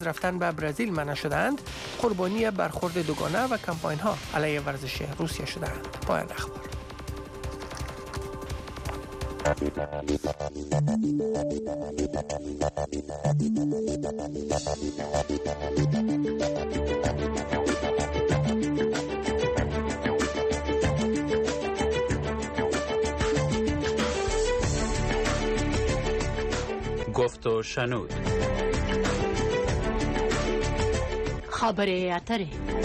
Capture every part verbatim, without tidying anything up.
رفتن به برزیل منع شدند، قربانی برخورد دوگانه و کمپاین ها علیه ورزش روسیه شدند. پایان اخبار. گفت و شنود. خبر اتره.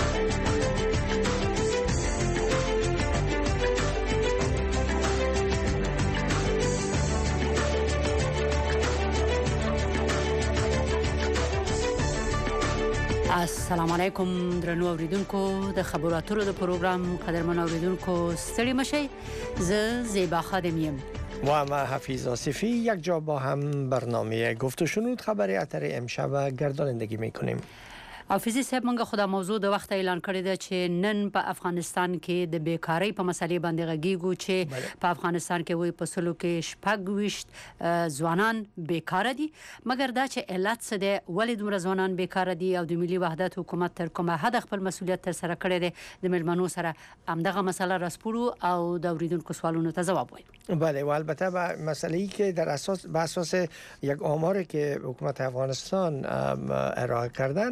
السلام علیکم درنو اوریدونکو د خبرو اترو د پروګرام قدرمن اوریدونکو ستړي مشئ. زه زیبا خادم یم و ما حفیظ آصفی یک جا با هم برنامه گفت و شنود خبر اتر امشب گردانندگی میکنیم. حافظي صاحب موږ خو د موضوع د وخت اعلان کړی دی چې نن په افغانستان کې د بیکاری په مسلې باندې غږیږو چې په افغانستان کې وي په سلو کې شپږ ویشت ځوانان بیکاره دي، مګر دا چې علت څه دی، ولې دومره ځوانان بیکاره دي او د ملي وحدت حکومت تر کومه حد خپل مسؤلیت تر سره کړی دی، د مېلمنو سره همدغه مسله راسپړو او د اوریدونکو سوالونو ته ځواب وایو. بله و البته به مسئله‌ای که در اساس به اساس یک آماری که حکومت افغانستان ارائه کردن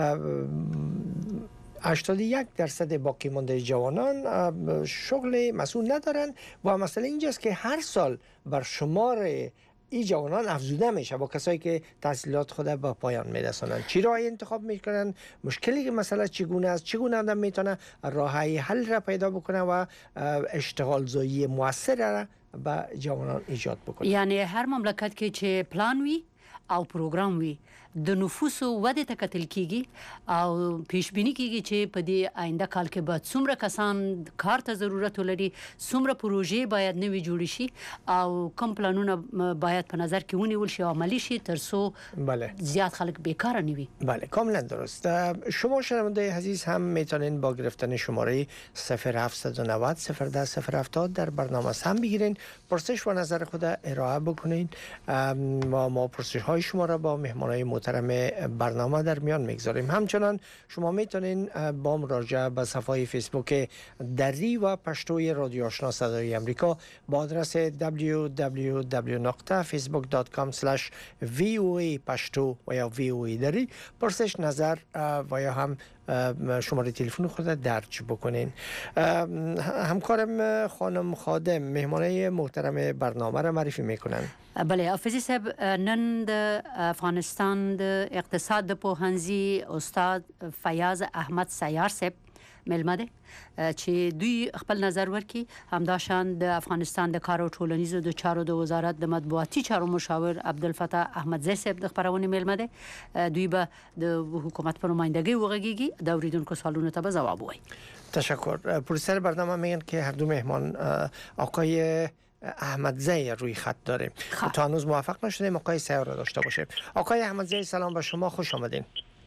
هشتاد و یک درصد باقی مانده جوانان شغل مسئول ندارن و مسئله اینجاست که هر سال بر شمار این جوانان افزوده میشه با کسایی که تحصیلات خود به پایان میرسونن. چی راهی انتخاب میکنن، مشکلی که مسئله چگونه است، چگونه آدم میتونه راهی حل را پیدا بکنه و اشتغال زایی موثر را به جوانان ایجاد بکنه. یعنی هر مملکت کې چې پلان وي او پروګرام وي د نفوسو ودې ته کتل کیږي او پیش بینی کیږي چې په دې آینده کال کې به څومره کسان کار ته ضرورت ولري، څومره پروژې باید نوي جوړ شي او کوم پلانونه باید په نظر کې ونیول شي او عملی شي ترڅو بله زیاد خلک بیکار نه وي. بله کاملا درست. شما شنونده عزیز هم میتونین با گرفتن شماره صفر هفت نه صفر صفر ده صفر هفتاد در برنامه سهم بگیرین، پرسش و نظر خود ارائه بکنین و ما پرسش های شما را با مهمانای محترم برنامه در میان میگذاریم. همچنان شما میتونین با مراجعه به صفحه فیسبوک دری و پشتوی رادیو آشنا صدای امریکا با آدرس دبلیو دبلیو دبلیو دات فیسبوک دات کام اسلش وی او ای پشتو و یا وی او ای دری پرسش نظر و یا هم شماره تلفن خود درج بکنین. همکارم خانم خادم مهمانای محترم برنامه را معرفی میکنن. بله حافظي صاحب، نن د افغانستان د اقتصاد د پوهنځي استاد فیاض احمد سیار صاحب ملمه ده چې دوی خپل نظر ورکړي، همداشان د افغانستان د کار او ټولنیزو د چارو د وزارت د مطبوعاتي چارو مشاور عبدالفتاح احمدزی صاحب د خبرونې ملمه ده. دوی به د حکومت په نمایندګۍ وغږیږي، د اوریدونکو سوالونو ته به ځواب وایي. تشکر. پروډوسر برنامه میگن که هر دو مهمان آقای احمدزی روی خط داریم. تا هنوز موفق نشدیم آقای سیار را داشته باشیم. آقای احمدزی سلام به شما، خوش آمدین.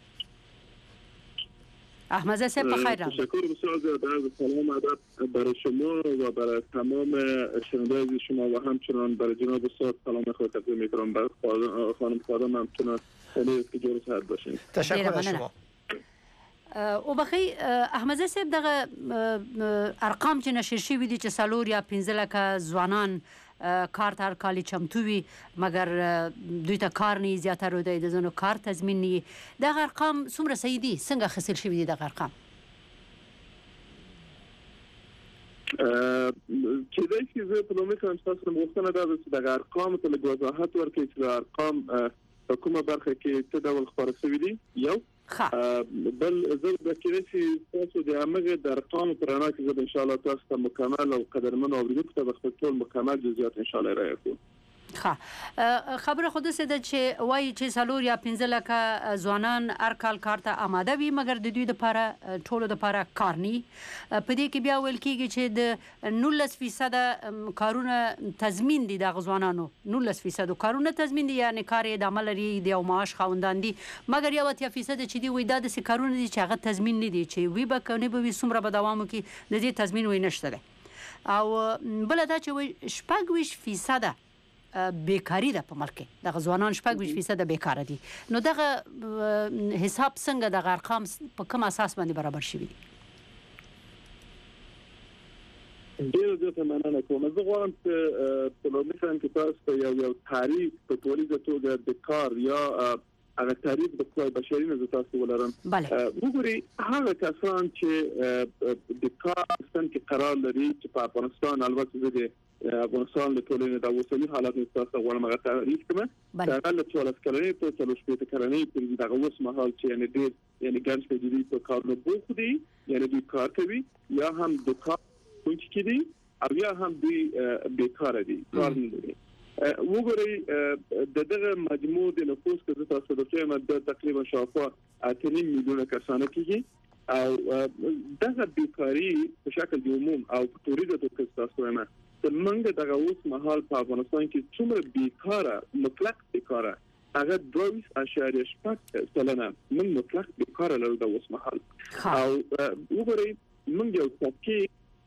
احمدزی صاحب بخیر. تشکر بسیار زیاد از سلام ادب برای شما و برای تمام شنوندگان شما و همچنان برای جناب استاد سلام خود تقدیم می‌کنم. برای خانم خادم همچنان خیلی که جور صحت باشین. تشکر از شما. او بخی احمدزی صاحب دغه ارقام چې نشر شوي دي چې څلور یا پنځه لکه ځوانان کار ته هر کال چمتو وي مګر دوی ته کار نه زیاتره دی، د ځینو کار تضمین نه وي. دغه ارقام څومره صحیح دي، څنګه اخیستل شوي دي دغه ارقام؟ کېدای شي زه په لومړي کې هم ستاسو نه غوښتنه دا ده چې دغه ارقامو ته لږ وضاحت ورکړئ چې د ارقام په کومه برخه کې څه ډول خپاره شوي دي. یو بل زه د کېدای شي تاسو د همغې د ارقامو په رڼا کې زه به انشاءالله تاسو ته مکمل او قدرمنو اوریدونکو ته به خپل ټول مکمل جزئیات انشاءالله ارائه کړو. ښه خبره خو داسې ده چې وایي چې څلور یا پنځه لکه ځوانان هر کال کار ته آماده وي مګر د دوی دپاره ټولو دپاره کار نه وي. په دې کې بیا ویل کېږي چې د نولس فیصده کارونه تضمین دي دغه ځوانانو، نولس فیصده کارونه تضمین دي، یعنې کار یې د عمل لري، د یو معاش خاوندان دي، مګر یو اتیا فیصده چې دي وایي دا داسې کارونه دي چې هغه تضمین نه دي، چې وي به که نه به وي څومره به دوام وکړي، د دې تضمین وایي نشته دی. او بله دا چې وایي شپږ ویشت فیصده بیکاری ده په ملک کې د ځوانان شپږ ویشت فیصد بیکاره دي نو دغه حساب څنګه د ارقام په کوم اساس باندې برابر شوي دي ډېر زیاته مننه کوم زه غواړم چې په لومړي ځل کې تاسو ته یو یو تعریف په ټولیزه توګه د کار یا هغه تعریف د قوای بشري نه تاسو ولرم وګورئ هغه کسان چې د کار ستن کې قرار لري چې په افغانستان البته د افغانستان د ټولنې د اوسنی حالت تاسو غواړم هغه تعریف کوم دا له څوارلس کلنې ته څلور شپږ کلنې پورې دغه اوس مهال چې یعنی ډېر یعنی ګڼ شمېر دي په کار نه بوخت دي یعنی دوی کار کوي یا هم د کار کوونکي دي او یا هم دوی بیکاره دي کار نه لري وګورئ د دغه مجموع د نفوس کې تاسو د ټیم د تقریبا شاوخوا اته میلیونه کسانه کېږي او دغه بیکاری په شکل د عموم او په توریزه توګه تاسو نه څنګه دغه اوس مهال په افغانستان کې څومره بیکاره مطلق بیکاره هغه دوه اشاریه شپږ سلنه من مطلق بیکاره لرو د اوس مهال او وګورئ موږ یو څه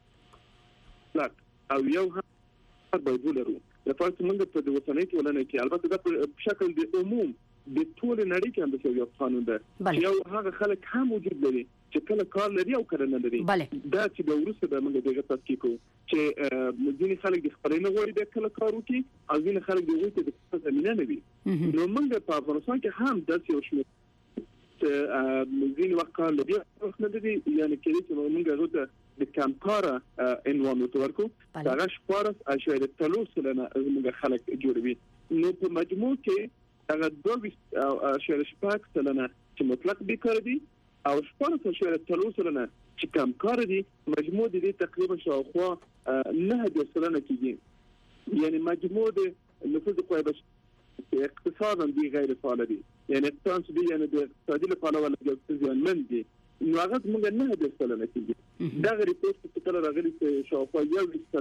او یو هم باید ولرو د فرض موږ په د وطني ټولنې کې البته د په شکل د عموم د ټول نړۍ کې هم د یو قانون ده یو هغه خلک هم وجود لري چې کله کار لري او کله نه لري دا چې د ورسره د موږ دغه تفکیک کوو چې ځینې خلک د خپل نه غواړي د کله کار وکړي او ځینې خلک د وګړي د زمينه نه وي نو موږ په افغانستان کې هم د یو شمېر ځینې وخت کار لري نه لري یعنی کې چې موږ غوته د کمکاره عنوان ورکو دا شپارس اشاره تلوسل نه موږ خلک جوړوي نو په مجموع کې هغه دوه اشاره شپږ سلنه چې مطلق بیکاره دي او شپارس اشاره تلوسل نه چې کمکاره دي مجموع دي تقریبا شاوخوا نه سلنه کېږي یعنی مجموع د نفوذ قوای بشري اقتصادا دي غیر فعال دي یعنی اقتصاد دي یعنی د اقتصادي لپاره ولا د ځوانمن دي نو هغه موږ نه د سلنه کېږي دا ریپورت چې کله راغلی چې شاوخوا یو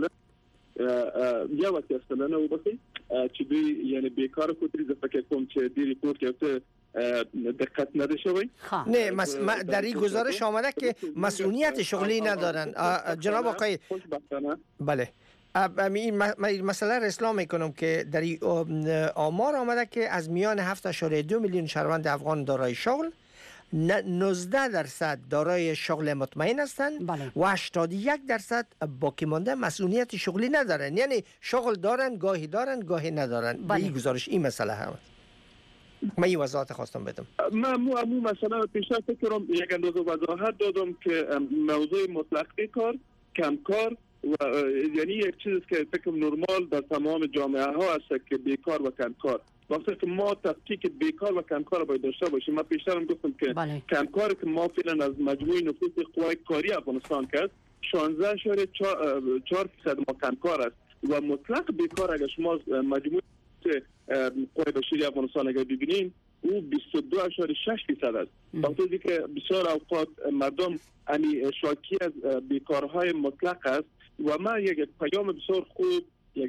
سلنه یو اتیا سلنه وبخي چې دوی یعنی بیکاره کوتري د فکر کوم چې دی ریپورت یو دقت نده شوی نه مس... ما در این گزارش آمده که مسئولیت شغلی ندارن جناب آقای بله این مسئله را اصلاح میکنم که در این آمار آمده که از میان هفت اشاره دو میلیون شهروند افغان دارای شغل نوزده درصد دارای شغل مطمئن هستند بله. و هشتاد و یک درصد باقی مانده مسئولیت شغلی ندارن یعنی شغل دارن گاهی دارن گاهی ندارن بله. این گزارش این مسئله هم من این وضاحت خواستم بدم من مو امو مثلا پیشتر فکرم یک اندازه وضاحت دادم که موضوع مطلق کار کم کار و یعنی یک چیز که فکر نرمال در تمام جامعه ها هست که بیکار و کم کار وقتی که ما تفکیک بیکار و کمکار باید داشته باشیم من پیشترم گفتم که بله. کمکار که ما فعلا از مجموع نفوس قوای کاری افغانستان کرد شانزده اشاره چهار فیصد ما کمکار است و مطلق بیکار اگر شما مجموع قوای بشری افغانستان اگر ببینین او بیست و دو اشاره شش فیصد است وقتی که بسیار اوقات مردم یعنی شاکی از بیکارهای مطلق است و ما یک پیام بسیار خوب یک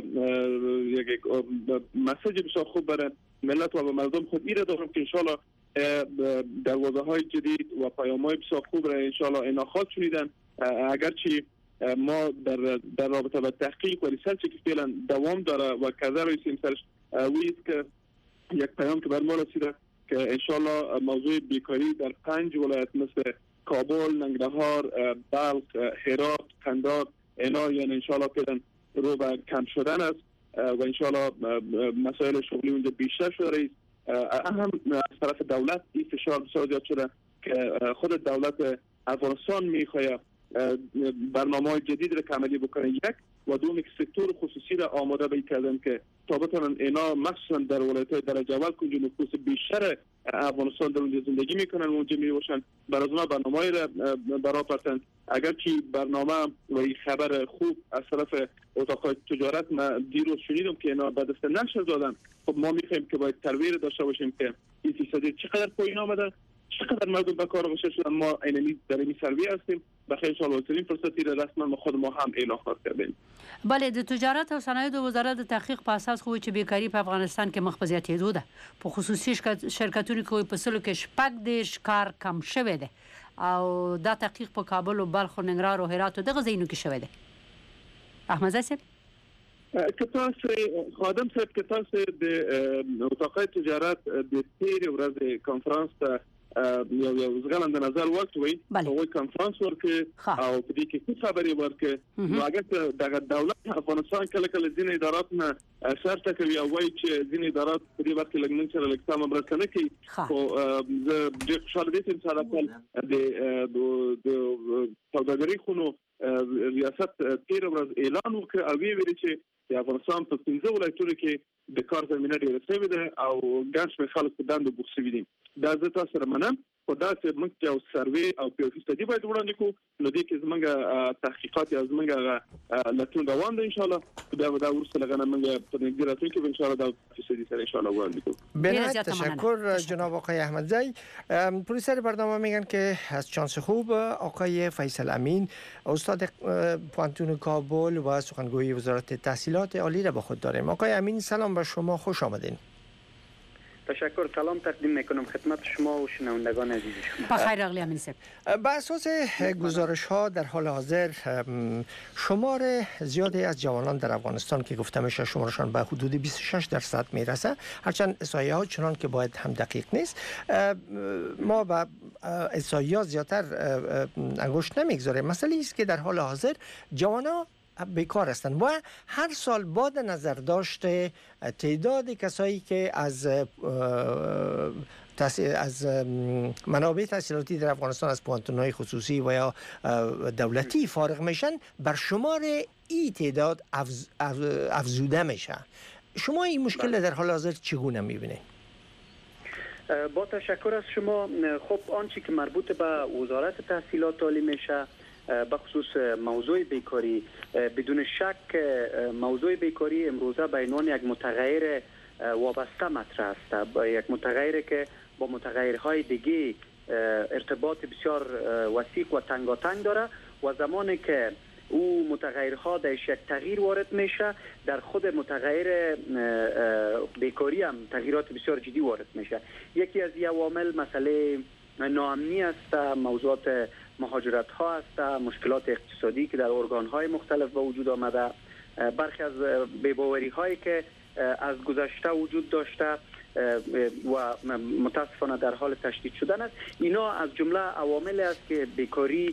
یک مسیج بسیار خوب برای ملت و مردم خود ایره دارم که انشالله دروازه‌های جدید و پیام‌های بسیار خوب را انشالله اینا خواهد شنیدن اگرچه ما در در رابطه با تحقیق و ریسرچ که فعلا دوام داره و کذا رئیسیم سرش ویست که یک پیام که بر ما رسیده که انشالله موضوع بیکاری در پنج ولایت مثل کابل، ننگرهار، بلخ، هرات، قندار اینا یعنی انشالله فعلا رو به کم شدن است و انشالله مسائل شغلی اونجا بیشتر شده رئیس اهم از طرف دولت این فشار بسیار زیاد شده که خود دولت افغانستان میخواه برنامه جدید را عملی بکنه یک و دوم که سکتور خصوصی را آماده به کردن که تا بتونن اینا مخصوصا در ولایت‌های درجه اول که نفوس بیشتر افغانستان در اونجا زندگی میکنن و اونجا میباشن بر از اونها برنامه‌ای را برا پرتن اگرچه برنامه و این خبر خوب از طرف اتاق‌های تجارت ما دیروز شنیدم که اینا به دست نشر دادن خب ما میخوایم که باید ترویج داشته باشیم که این فیصدی چقدر پایین آمده چقدر مردم به کار گذاشته شدن ما اینمی در این سروی هستیم بخیر انشاءالله ترین فرصتی را رسما خود ما هم اعلام خواهد کردیم بله د تجارت او صنایع د وزارت د تحقیق په اساس خو چې بیکاری په افغانستان کې مخ په زیاتېدو ده په خصوصي شرکتونو کې په سلو کې شپږ دیرش کار کم شوی دی او دا تحقیق په کابل او بلخ او ننګرهار او هرات دغه ځایونو کې شوی دی احمد صاحب کتاس خادم صاحب کتاس د اتاقای تجارت د تیر ورځ کانفرنس ته یو یو ځغلند نظر ورکوي او کانفرنس ورکه او په دې کې څه خبرې ورکه نو هغه د دولت افغانستان کله کله ځینې ادارات نه شرط کوي او وايي چې ځینې ادارات په دې وخت کې لګنن سره لکه مرسته نه کوي او زه د خوشاله دي چې مثلا د د سوداګرۍ خونو ریاست تیر ورځ اعلان وکړ او ویل چې د افغانستان په پنځه ولایتونو کې د کار زمينه ډیره شوې ده او ګڼ شمېر خلک په دندو بوخت شوي دي دا زه تاسو سره منم خو دا چې موږ یو سروې او یو استادي باید وړاندې کړو نو دې کې زموږ تحقیقات یا زموږ لټون روان دي ان شاء الله دا دا ورسره لغنه موږ په دې راتلونکي کې ان شاء الله دا استادي سره ان شاء الله وړاندې کوو بنایت تشکر جناب آقای احمدزی. پرویسر برنامه میگن که از چانس خوب آقای فیصل امین استاد پانتون کابل و سخنگوی وزارت تحصیلات عالی را با خود داریم. آقای امین سلام بر شما، خوش آمدین. تشکر، سلام تقدیم میکنم خدمت شما و شنوندگان عزیز شما. بخیر آقای امین صاحب. بر اساس گزارش ها در حال حاضر شمار زیادی از جوانان در افغانستان که گفته میشه شمارشان به حدود بیست و شش درصد میرسه، هرچند احصایه ها چنان که باید هم دقیق نیست. ما به احصایه ها زیادتر انگشت نمیگذاریم. مسئله است که در حال حاضر جوانان بیکار هستند و هر سال با نظر داشته تعداد کسایی که از از منابع تحصیلاتی در افغانستان از پوانتون‌های خصوصی و یا دولتی فارغ میشن بر شمار این تعداد افز، افزوده میشه. شما این مشکل در حال حاضر چگونه میبینید؟ با تشکر از شما. خب آنچه که مربوط به وزارت تحصیلات عالی میشه بخصوص موضوع بیکاری، بدون شک موضوع بیکاری امروزه به عنوان یک متغیر وابسته مطرح است، یک متغیری که با متغیرهای دیگه ارتباط بسیار وسیع و تنگاتنگ داره و زمانی که او متغیرها درش یک تغییر وارد میشه در خود متغیر بیکاری هم تغییرات بسیار جدی وارد میشه. یکی از عوامل مسئله ناامنی است، موضوعات مهاجرت ها است، مشکلات اقتصادی که در ارگان های مختلف به وجود آمده، برخی از بی‌باوری هایی که از گذشته وجود داشته و متاسفانه در حال تشدید شدن است. اینا از جمله عوامل است که بیکاری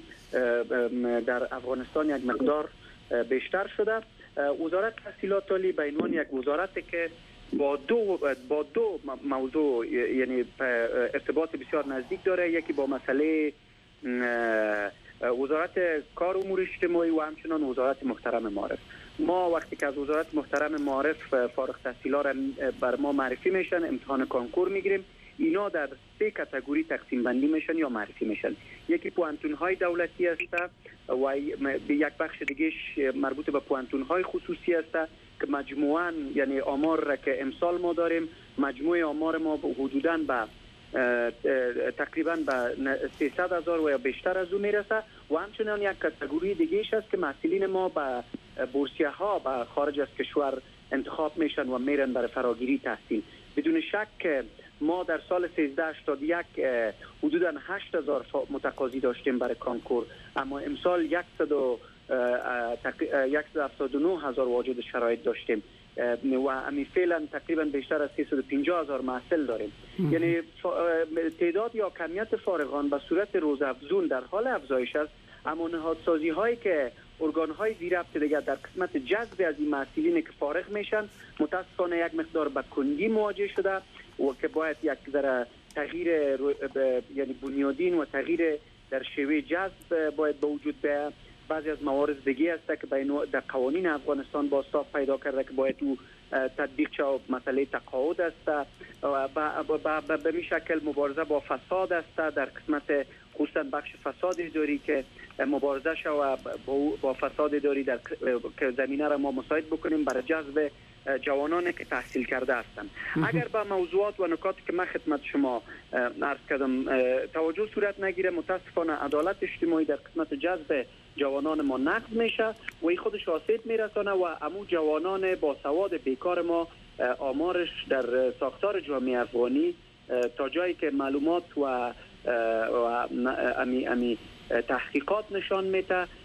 در افغانستان یک مقدار بیشتر شده. وزارت تحصیلات عالی به عنوان یک وزارتی که با دو با دو موضوع یعنی ارتباط بسیار نزدیک داره، یکی با مسئله وزارت کار امور اجتماعی و همچنان وزارت محترم معارف. ما وقتی که از وزارت محترم معارف فارغ التحصیلا را بر ما معرفی میشن، امتحان کنکور میگیریم، اینا در سه کاتگوری تقسیم بندی میشن یا معرفی میشن. یکی پوانتون های دولتی است و یک بخش دیگه مربوط به پوانتون های خصوصی است که مجموعاً یعنی آمار را که امسال ما داریم، مجموع آمار ما حدوداً به تقریبا به سیصد هزار و یا بیشتر از او میرسه و همچنان یک کاتگوری دیگه ایش است که محصلین ما به بورسیه ها به خارج از کشور انتخاب میشن و میرن برای فراگیری تحصیل. بدون شک ما در سال سیزده هشتاد و یک حدوداً هشت هزار متقاضی داشتیم برای کنکور، اما امسال صد و هفتاد و نه هزار واجد شرایط داشتیم و امی فعلا تقریبا بیشتر از سیصد و پنجاه هزار محصل داریم. یعنی تعداد یا کمیت فارغان به صورت روزافزون در حال افزایش است، اما نهادسازی هایی که ارگان های زیر ربط دیگر در قسمت جذب از این محصلین که فارغ میشن متاسفانه یک مقدار به کندی مواجه شده و که باید یک ذره تغییر یعنی بنیادین و تغییر در شیوه جذب باید به وجود بیاید. بعضی از موارد دیگه است که در قوانین افغانستان بازتاب پیدا کرده که باید او تطبیق شود. مسئله تقاعد است و به می شکل مبارزه با فساد است در قسمت خصوصا بخش فساد اداری که مبارزه شود با فساد اداری در که زمینه را ما مساعد بکنیم برای جذب جوانانی که تحصیل کرده هستند. اگر به موضوعات و نکاتی که من خدمت شما عرض کردم توجه صورت نگیره، متاسفانه عدالت اجتماعی در قسمت جذب جوانان ما نقض میشه و این خودش آسیب میرسانه و امو جوانان با سواد بیکار ما آمارش در ساختار جامعه افغانی تا جایی که معلومات و, و امی, امی تحقیقات نشان میده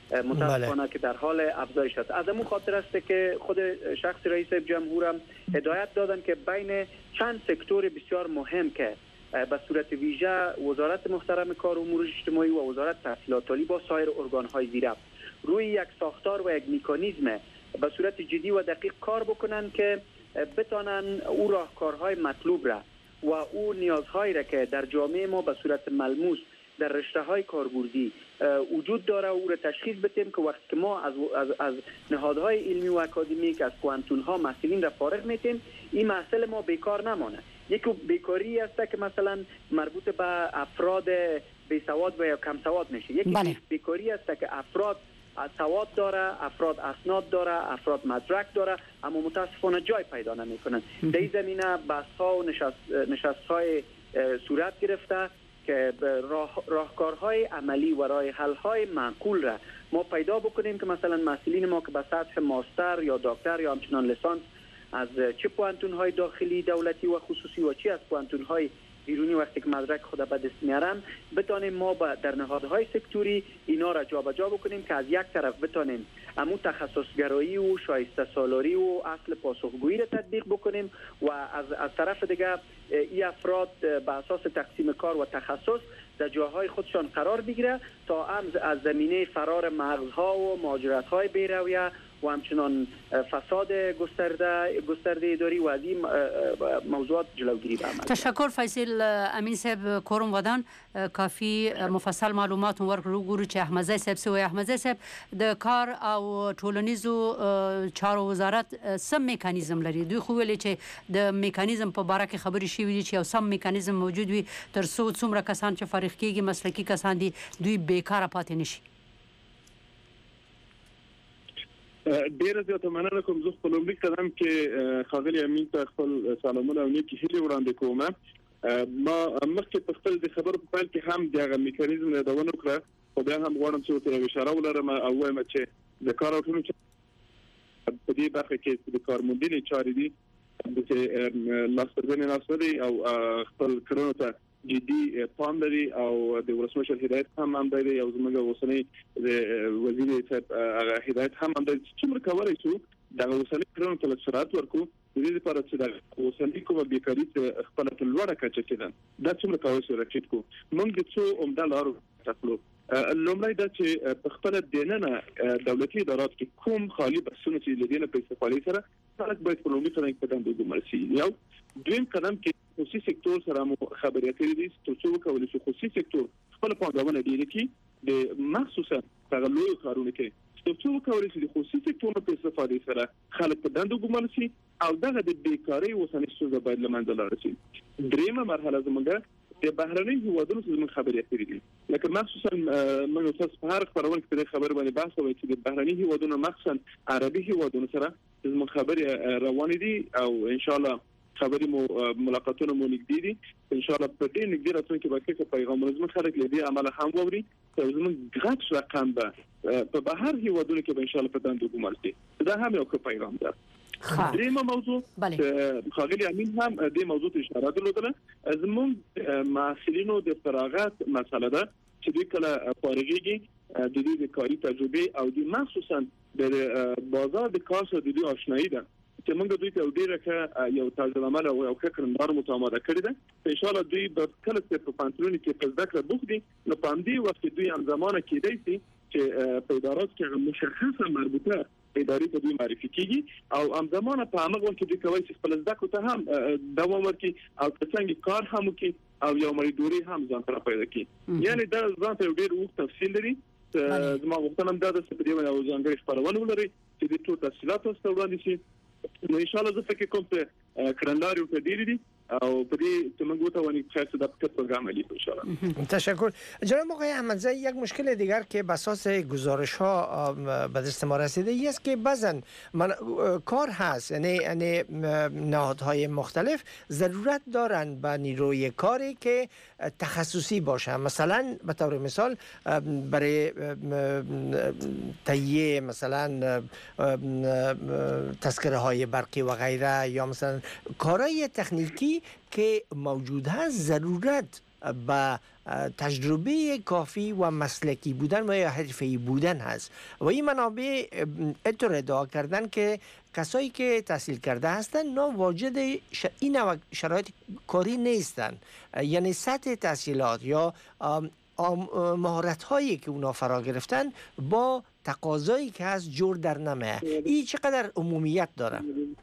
متاسفانه که در حال افزایش است. از امون خاطر است که خود شخص رئیس جمهور هم هدایت دادن که بین چند سکتور بسیار مهم که به صورت ویژه وزارت محترم کار و امور اجتماعی و وزارت تحصیلات عالی با سایر ارگان‌های زیر روی یک ساختار و یک مکانیزم به صورت جدی و دقیق کار بکنن که بتانن او راهکارهای مطلوب را و او نیازهایی را که در جامعه ما به صورت ملموس در رشته‌های کاربردی وجود داره او را تشخیص بدیم که وقتی که ما از از, از نهادهای علمی و اکادمیک از پوانتون‌ها محصلین را فارغ میتیم این محصل ما بیکار نمانه. یکی بیکاری است که مثلا مربوط به افراد بیسواد و یا کم سواد میشه. یکی بله. بیکاری است که افراد سواد داره، افراد اسناد داره، افراد مدرک داره اما متاسفانه جای پیدا نمیکنن. در این زمینه بحث‌ها و نشست نشست‌های صورت گرفته که راه، راهکارهای عملی و راه حل‌های معقول را ما پیدا بکنیم که مثلا محصلین ما که به سطح ماستر یا دکتر یا همچنان لیسانس از چه پوانتون‌های داخلی دولتی و خصوصی و چه از پوانتون‌های بیرونی وقتی که مدرک خود به دست میارن بتانیم ما در نهادهای سکتوری اینا را جابجا بکنیم که از یک طرف بتانیم امو تخصصگرایی و شایسته سالاری و اصل پاسخگویی را تطبیق بکنیم و از از طرف دیگه این افراد به اساس تقسیم کار و تخصص در جاهای خودشان قرار بگیره تا از زمینه فرار مغزها و مهاجرت‌های بی‌رویه و همچنان فساد گسترده گسترده اداری و از این موضوعات جلوگیری به عمل. تشکر فیصل امین صاحب کوروم ودان کافی مفصل معلومات ورکړو ګورو چې احمد صاحب سوی احمد صاحب د کار او ټولنیزو چارو وزارت سم میکانیزم لري. دوی خو ویلي چې د میکانیزم په باره کې خبرې شوې دي چې یو سم میکانیزم موجود وي تر څو څومره کسان چې فارغ کیږي مسلکي کسان دي دوی بیکاره پاتې نشي. ډیره زیاته مننه کوم. زه خپل لومړی قدم کې ښاغلي امین ته خپل سلامونه او نیکې هیلې وړاندې کوم. ما مخکې په خپل د خبرو په پیل کې هم دغه میکانیزم یادونه وکړه خو بیا هم غواړم چې ورته اشاره ولرم او وایم چې د کار او ټولنې په دې برخه کې د کارموندنې چارې دي چې لاسپرځنې ناسوري او خپل کړنو ته جدي پام لري او د ولسمشر هدایت هم هم دی او زموږ اوسنۍ وزیر صاحب هغه هدایت هم هم دی چې موږ کولای شو د اوسنۍ کړنو ته سرعت ورکړو د دې لپاره چې د اوسنۍ کومه بیکاري خپل ته لوړه کچه کېده دا چې موږ کولای شو راټیټ کړو. موږ د څو عمده لارو تکلو لومړی دا چې په خپل دیننه دولتي ادارات کې کوم خالی بحثونه چې لدينا په استفادې سره خلک باید په لومړي څنګه په دندو ګمرسي. یو دویم قدم کې خصوصي سکتور سره مو خبرې اترې دي چې څو کولای شي خصوصي سکتور خپل پانګونه ډیره کړي د مخصوصا په لوی کارونه کې څو کولای شي د خصوصي سکتور په استفادې سره خلک په دندو ګمرسي او دغه د بیکاری اوسنۍ ستونزه باید له منځه لاړ شي. دریمه مرحله زموږ د بهرنۍ هیوادونو څخه موږ خبرې اترې دي لکه مخصوصا موږ تاسو په هر خبرونه کې د خبر باندې بحث وکړو چې د بهرنۍ هیوادونو مخصوصا عربي هیوادونو سره زموږ خبرې روانې دي او ان شاء الله خبرې مو ملاقاتونه مو نږدې دي ان شاء الله په دې نږدې راتلونکي کې به پیغامونه زموږ خلک له دې عمله هم ووري چې زموږ غټ رقم به په بهر هیوادونو کې به ان شاء الله په دندو ګمارسي. دا هم یو ښه پیغام ده. دریمه موضوع خاغلی امین هم دې موضوع ته اشاره درلودله زموږ محصلینو د فراغت مسله ده چې دوی کله فارغېږي د دې د کاري تجربه او د مخصوصا د بازار د کار سره د دوی آشنایی ده چې موږ دوی ته ډیره ښه یو طرزالعمل او یو ښه کړنلار متامده کړی ده. ان شاء الله دوی به کله چې په پانترونی کې په ذکر بوخت دي نو په همدې وخت کې دوی هم زمانه کېدای شي چې په ادارات کې مشخصه مربوطه ادارې ته دوی معرفي کیږي او هم زمانه په هغه وخت کې دوی کوي چې خپل ذکر ته هم دوام ورکړي او څنګه کار هم وکړي او یو مریدوري هم ځان ته پیدا کړي. یعنی دا ځان ته ډیر وخت تفصیل لري. زما غوښتنه هم دا ده چې په دې باندې یو ځانګړی خبرونه ولري چې د ټول تفصیلات تاسو وړاندې شي. نو ان شاء الله زه فکر کوم چې کړنلاري په ډیری دي او په دې چې موږ وتوانیم چې دا پکت پروگرام علی ان شاء الله. تشکر جناب آقای احمدزی. یک مشکل دیگر که به اساس گزارش ها به دست ما رسیده است که بعضن من کار هست یعنی یعنی نهادهای مختلف ضرورت دارند به نیروی کاری که تخصصی باشه. مثلا به طور مثال برای تهیه مثلا تذکره های برقی و غیره یا مثلا کارهای تکنیکی که موجود هست ضرورت به تجربه کافی و مسلکی بودن و یا حرفه‌ای بودن هست و این منابع اطور ادعا کردن که کسایی که تحصیل کرده هستن نا واجد ش... این نوع شرایط کاری نیستن، یعنی سطح تحصیلات یا مهارت هایی که اونا فرا گرفتن با تقاضایی که هست جور در نمیه. این چقدر عمومیت داره؟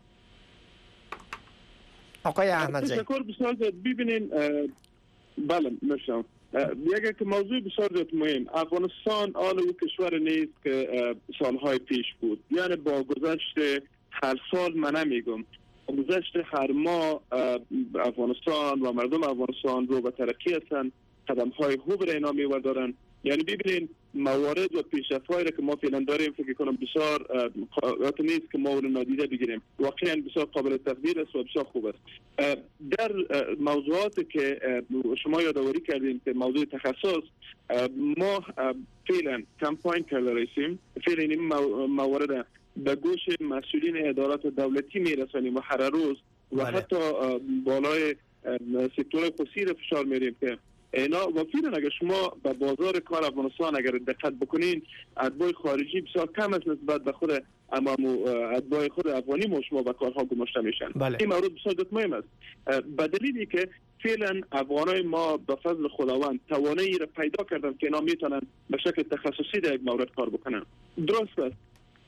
آقای احمدزی تشکر بسیار ببینین. بله نشم یک که موضوع بسیار مهم، افغانستان آن او کشور نیست که سالهای پیش بود، یعنی با گذشت هر سال من نمیگم گذشت هر ماه افغانستان و مردم افغانستان رو به ترقی هستند، قدم های خوب را اینا میوردارن. یعنی ببینین موارد و پیشرفت‌هایی که ما فعلا داریم فکر کنم بسیار قاطع نیست که ما اون نادیده بگیریم، واقعا بسیار قابل تقدیر است و بسیار خوب است. در موضوعاتی که شما یادآوری کردین که موضوع تخصص، ما فعلا کمپاین کرده رئیسیم، فعلا این موارد به گوش مسئولین ادارات دولتی میرسانیم و هر روز و بله. حتی بالای سکتور خصوصی فشار میریم که اینا و فعلا اگر شما به بازار کار افغانستان اگر دقت بکنین، اتباع خارجی بسیار کم است نسبت به خود اما اتباع خود افغانی ما شما به کارها گماشته میشن. بله. این مورد بسیار مهم است به دلیلی که فعلا افغانای ما به فضل خداوند توانایی را پیدا کردن که اینا میتونن به شکل تخصصی در یک مورد کار بکنن. درست است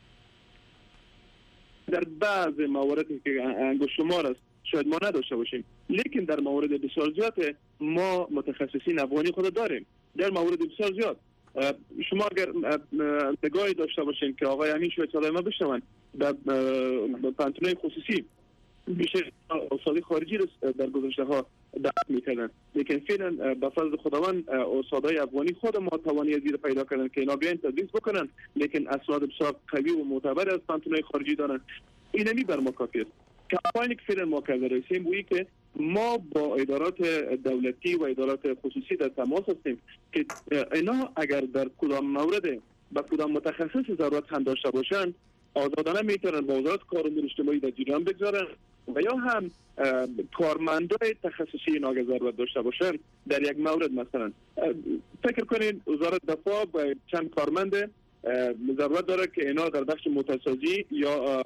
در بعض مواردی که انگشت شمار است شاید ما نداشته باشیم، لیکن در موارد بسیار زیاد ما متخصصین افغانی خود داریم. در موارد بسیار زیاد شما اگر نگاهی داشته باشین که آقای امین شاید صدای ما بشنون در پانتونای خصوصی بیشتر استادی خارجی در گذشته ها دعوت میکردن، لیکن فعلا به فضل خداوند استادای افغانی خود ما توانی زیر پیدا کردن که اینا بیان تدریس بکنن، لیکن اسناد بسیار قوی و معتبر از پانتونای خارجی دارن. این نمی بر ما کافی است. کمپاینی که فعلا ما کرده رئیسیم بویی که ما با ادارات دولتی و ادارات خصوصی در تماس هستیم که اینا اگر در کدام مورد با کدام متخصص ضرورت هم داشته باشند آزادانه میتونن با وزارت کار امور اجتماعی در جریان بگذارن و یا هم کارمندای تخصصی اینا اگر ضرورت داشته باشن در یک مورد مثلا فکر کنین وزارت دفاع با چند کارمند ضرورت داره که اینا در بخش موتورسازی یا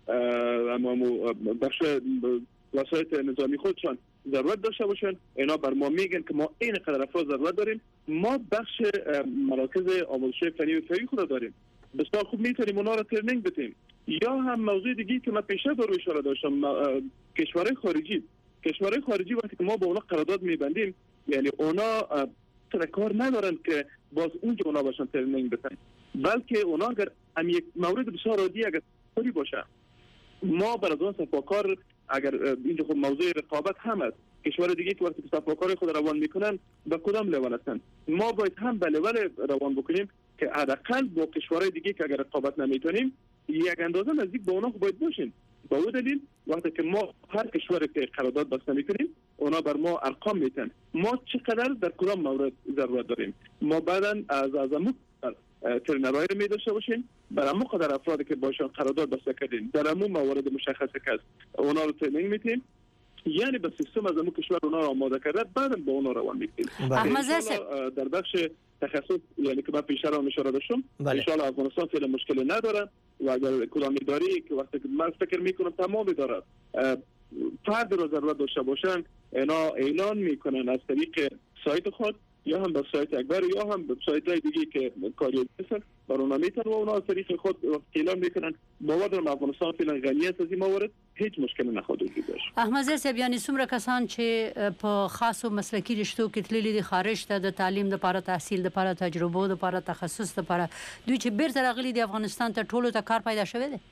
بخش وسایط نظامی خودشان ضرورت داشته باشن، اینا بر ما میگن که ما این قدر افراد ضرورت داریم. ما بخش مراکز آموزش فنی و فوری خود داریم، بسیار خوب میتونیم اونا را ترنینگ بدیم. یا هم موضوع دیگه که من پیش رو اشاره داشتم، کشورهای خارجی کشورهای خارجی وقتی که ما با اونا قرارداد میبندیم، یعنی اونا کار ندارن که باز اونجا اونا باشن ترنینگ بدن، بلکه اونا اگر هم یک مورد بسیار عادی اگر کاری باشه، ما بر از اون صفاکار اگر اینجا خود موضوع رقابت هم است، کشور دیگه که وقتی صفاکار خود روان میکنن به کدام لیول هستن، ما باید هم به لیول روان بکنیم که حداقل با کشورهای دیگه که اگر رقابت نمیتونیم یک اندازه نزدیک به اونا باید باشیم. با اون دلیل وقتی که ما هر کشوری که قرارداد بسته میکنیم اونا بر ما ارقام میتن ما چقدر در کدام مورد ضرورت داریم، ما بعدا از از ترنرهای رو می داشته باشیم برای امو قدر افرادی که باشن قرارداد بسته کردیم در امو موارد مشخصه که هست اونا رو ترنینگ میتیم، یعنی به سیستم از امو کشور اونا رو آماده کرده بعدا با اونا روان میکنیم. در بخش تخصص یعنی که من پیش رو اشاره داشتم ان شاء الله افغانستان فعلا مشکلی نداره و اگر کدام اداری که وقتی من فکر میکنم تمام ادارات فرد رو ضرورت داشته باشن اینا اعلان میکنن از طریق سایت خود یا هم به سایت اکبر یا هم به سایت های دیگه که کاری هستن بر اونا میتن و اونا از طریق خود اعلان میکنن. باور دارم افغانستان فعلا غنی است از این موارد، هیچ مشکلی نخواهد وجود داشت. احمد صاحب یعنی څومره کسان چې په خاصو مسلکي رشتو کې تللي دي خارج ته د تعلیم لپاره تحصیل لپاره تجربو لپاره تخصص لپاره دوی چې بیرته راغلي دي افغانستان ته ټولو ته کار پیدا شوی دی؟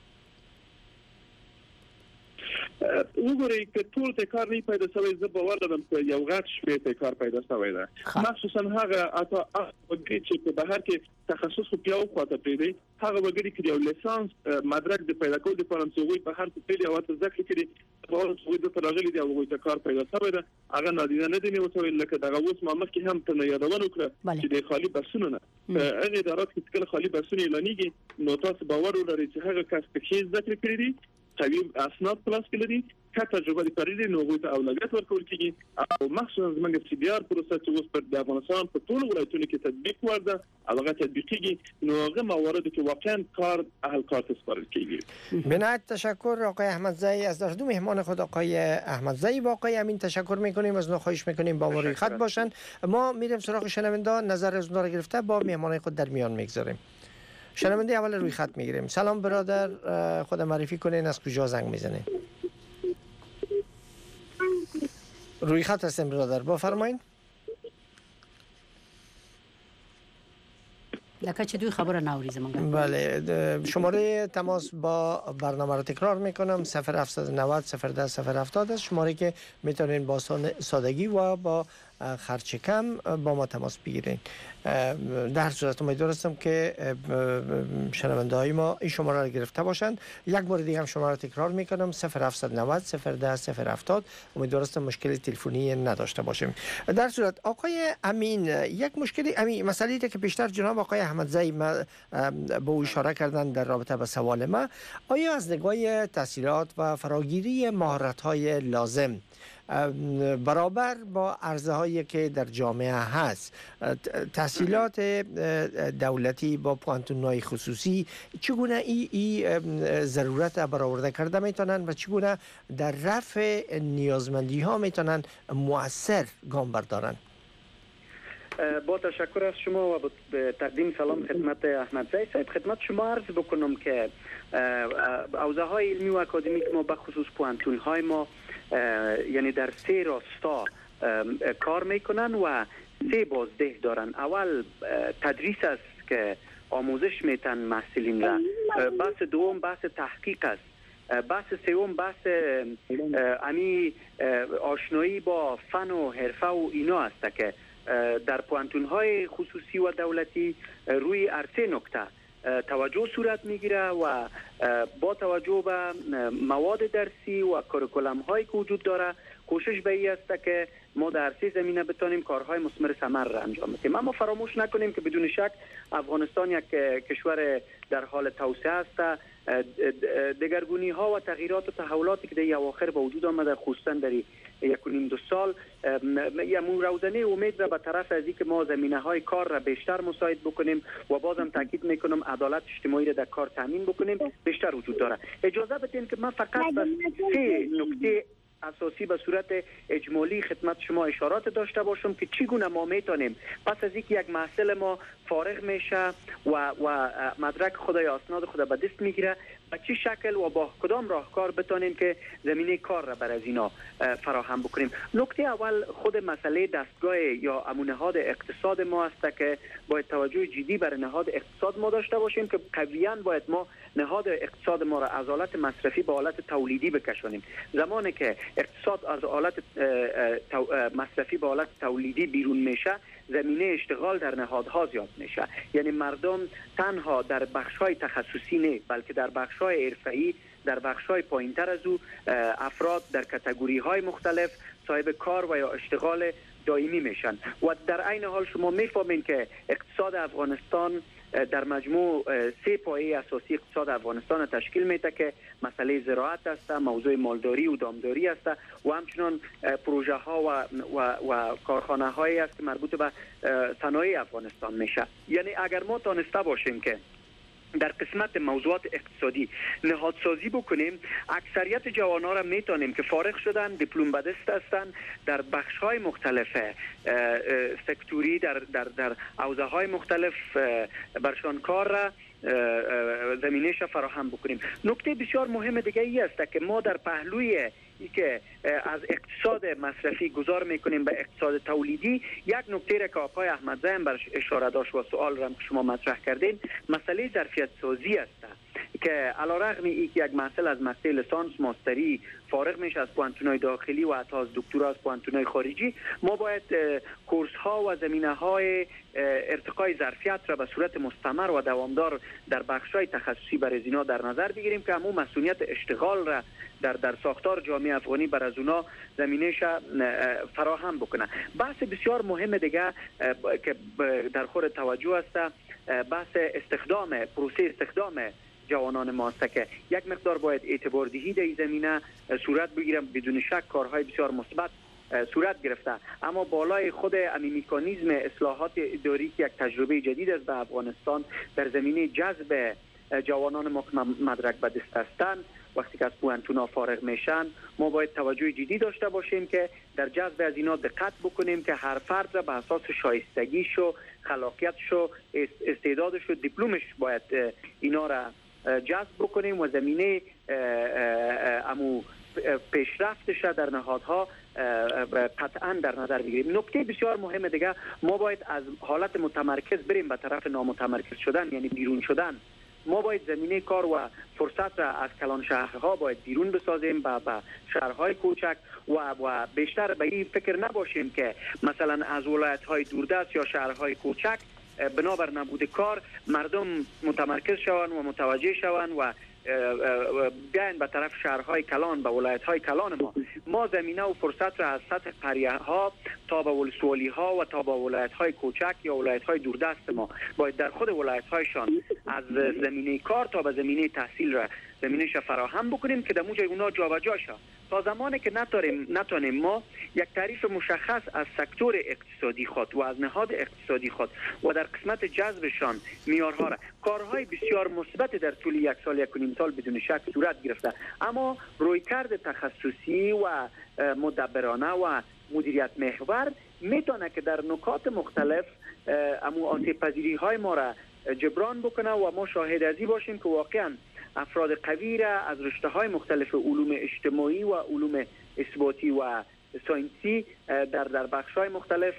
وګورئ که ټول ته کار نه پیدا شوی زه باور لرم چې یو غټ شمېر ته کار پیدا شوی ده، مخصوصا هغه اته وګړي چې په بهر کې تخصص خو بیا وخواته پریدي، هغه وګړي چې یو لیسانس مدرک د پیدا کول د فرانسوي په هر څه پیل او ته ځکه چې په څو د ترغلي دی او ته کار پیدا شوی ده هغه نادیده نه دی وسوي لکه دغه اوس ما مخکې هم ته یادونه وکړه چې د خالی بسونه نه هغه ادارات کې کله خالی بسونه اعلانېږي نو تاسو باور ولرئ چې هغه کس په هیڅ ذکر کړی دي قوي اسناد پلاس کړي که تجربه کاری لري نو غوښته اولویت ورکول کیږي او مخصوصا زموږ سی بي ار پروسه چې اوس په افغانستان په ټول ولایتونو کې تطبیق ورده او هغه تطبیقیږي نو هغه موارد که واقعا کار اهل کار سپارل کیږي. بنایت تشکر آقای احمدزئی. از دو مهمان خود آقای احمدزئی واقعی همین تشکر میکنیم. از اونها خواهش میکنیم با ما روی خط باشن. ما میریم سراغ شنونده، نظر از اونها رو گرفته با مهمان خود در میان میگذاریم. شنونده اول روی خط میگیریم. سلام برادر، خود معرفی کنین، از کجا زنگ میزنین؟ روی خط هستیم برادر، بفرمایید. لکه چې دوی خبره ناوری زمونږ. بله، شماره تماس با برنامه رو تکرار میکنم: صفر هفت نه صفر صفر ده صفر هفتاد است. شماره که میتونین با سادگی و با خرچ کم با ما تماس بگیرین. در صورت امیدوار هستم که شنونده های ما این شماره رو گرفته باشند. یک بار دیگه هم شماره رو تکرار میکنم: صفر هفت نه صفر صفر ده صفر هفتاد. امیدوار هستم مشکل تلفنی نداشته باشیم. در صورت آقای امین، یک مشکلی امین مسئله که بیشتر جناب آقای احمدزئی به او اشاره کردن در رابطه با سوال ما، آیا از نگاه تحصیلات و فراگیری مهارت های لازم برابر با عرضه هایی که در جامعه هست، تحصیلات دولتی با پوانتون‌های خصوصی چگونه ای, ای ضرورت برآورده کرده میتونن و چگونه در رفع نیازمندی ها میتونن مؤثر گام بردارن؟ با تشکر از شما و با تقدیم سلام خدمت احمدزئی صاحب. خدمت شما عرض بکنم که حوزه های علمی و اکادمیک ما به خصوص پوانتون های ما یعنی در سه راستا کار میکنن و سه بازده دارن. اول تدریس است که آموزش میتن محصلین را، بحث دوم بحث تحقیق است، بحث سوم بحث امی آشنایی با فن و حرفه و اینا است که در پوانتون های خصوصی و دولتی روی ارسه نکته توجه صورت میگیره و با توجه به مواد درسی و کاریکولم هایی که وجود داره کوشش به این است که ما در سه زمینه بتانیم کارهای مثمر ثمر را انجام بدیم. اما فراموش نکنیم که بدون شک افغانستان یک کشور در حال توسعه است. دگرگونی ها و تغییرات و تحولاتی که در اواخر به وجود آمده خصوصا در یک و نیم دو سال یمون روزنه امید را به طرف از اینکه ما زمینه های کار را بیشتر مساعد بکنیم و بازم تاکید میکنم عدالت اجتماعی را در کار تامین بکنیم بیشتر وجود داره. اجازه بدین که من فقط به سه نکته اساسی به صورت اجمالی خدمت شما اشارات داشته باشم که چگونه ما میتونیم پس از اینکه یک محصل ما فارغ میشه و و مدرک خود یا اسناد خود به دست میگیره به چه شکل و با کدام راهکار بتونیم که زمینه کار را بر از اینا فراهم بکنیم. نکته اول خود مسئله دستگاه یا نهاد اقتصاد ما است که باید توجه جدی بر نهاد اقتصاد ما داشته باشیم که قویاً باید ما نهاد اقتصاد ما را از حالت مصرفی به حالت تولیدی بکشونیم. زمانی که اقتصاد از حالت مصرفی به حالت تولیدی بیرون میشه زمینه اشتغال در نهادها زیاد میشه. یعنی مردم تنها در بخش‌های تخصصی نه بلکه در بخش‌های حرفه‌ای، در بخش‌های پایین‌تر از او افراد در کاتگوری‌های مختلف صاحب کار و یا اشتغال دائمی میشن و در عین حال شما میفهمین که اقتصاد افغانستان در مجموع سه پایه اساسی اقتصاد افغانستان تشکیل میده که مسئله زراعت است، موضوع مالداری و دامداری است و همچنان پروژه ها و و, و کارخانه هایی است که مربوط به صنایع افغانستان میشه. یعنی اگر ما تانسته باشیم که در قسمت موضوعات اقتصادی نهادسازی بکنیم اکثریت جوانان را میتونیم که فارغ شدن دیپلم به دست هستند در بخش های مختلف سکتوری در در در حوزه های مختلف برشان کار را زمینه‌اش فراهم بکنیم. نکته بسیار مهم دیگه ای است که ما در پهلوی ای که از اقتصاد مصرفی گذار میکنیم به اقتصاد تولیدی یک نکته را که آقای احمدزئی هم برش اشاره داشت و سوال را که شما مطرح کردین مسئله ظرفیت سازی است که علیرغم اینکه یک محصل از مقطع لیسانس ماستری فارغ میشه از پوانتون‌های داخلی و حتی از دکترا از پوانتون‌های خارجی ما باید کورس ها و زمینه های ارتقای ظرفیت را به صورت مستمر و دوامدار در بخش‌های تخصصی برای اینا در نظر بگیریم که همون مسئولیت اشتغال را در در ساختار جامعه افغانی بر از اونا زمینه‌اش فراهم بکنه. بحث بسیار مهم دیگه که در خور توجه است بحث استخدام پروسه استخدام جوانان ما است که یک مقدار باید اعتبار دهی در این زمینه صورت بگیرم. بدون شک کارهای بسیار مثبت صورت گرفته، اما بالای خود امی مکانیزم اصلاحات اداری که یک تجربه جدید است به افغانستان در زمینه جذب جوانان ما که مدرک به دست هستند، وقتی که از پوهنتونا فارغ میشن ما باید توجه جدی داشته باشیم که در جذب از اینا دقت بکنیم که هر فرد را به اساس شایستگیش و خلاقیتش و استعدادش و دیپلمش باید اینا را جذب بکنیم و زمینه امو پیشرفتش در نهادها قطعا در نظر بگیریم. نکته بسیار مهم دیگه، ما باید از حالت متمرکز بریم به طرف نامتمرکز شدن، یعنی بیرون شدن. ما باید زمینه کار و فرصت را از کلان شهرها باید بیرون بسازیم به شهرهای کوچک و و بیشتر به این فکر نباشیم که مثلا از ولایت‌های دوردست یا شهرهای کوچک بنابر نبود کار مردم متمرکز شوند و متوجه شوند و بیاین به طرف شهرهای کلان، به ولایت‌های کلان ما. ما زمینه و فرصت را از سطح قریه ها تا به ولسوالی ها و تا به ولایت‌های کوچک یا ولایت‌های دوردست ما باید در خود ولایت‌هایشان از زمینه کار تا به زمینه تحصیل را زمینش فراهم بکنیم که در موجه اونا جابجا شه. تا زمانی که نتاریم نتانیم ما یک تعریف مشخص از سکتور اقتصادی خود و از نهاد اقتصادی خود و در قسمت جذبشان معیارها را، کارهای بسیار مثبت در طول یک سال یک و نیم سال بدون شک صورت گرفته، اما رویکرد تخصصی و مدبرانه و مدیریت محور میتونه که در نکات مختلف امو آسیب پذیری های ما را جبران بکنه و ما شاهد ازی باشیم که واقعا افراد قوی را از رشته‌های مختلف علوم اجتماعی و علوم اثباتی و ساینسی در در بخش‌های مختلف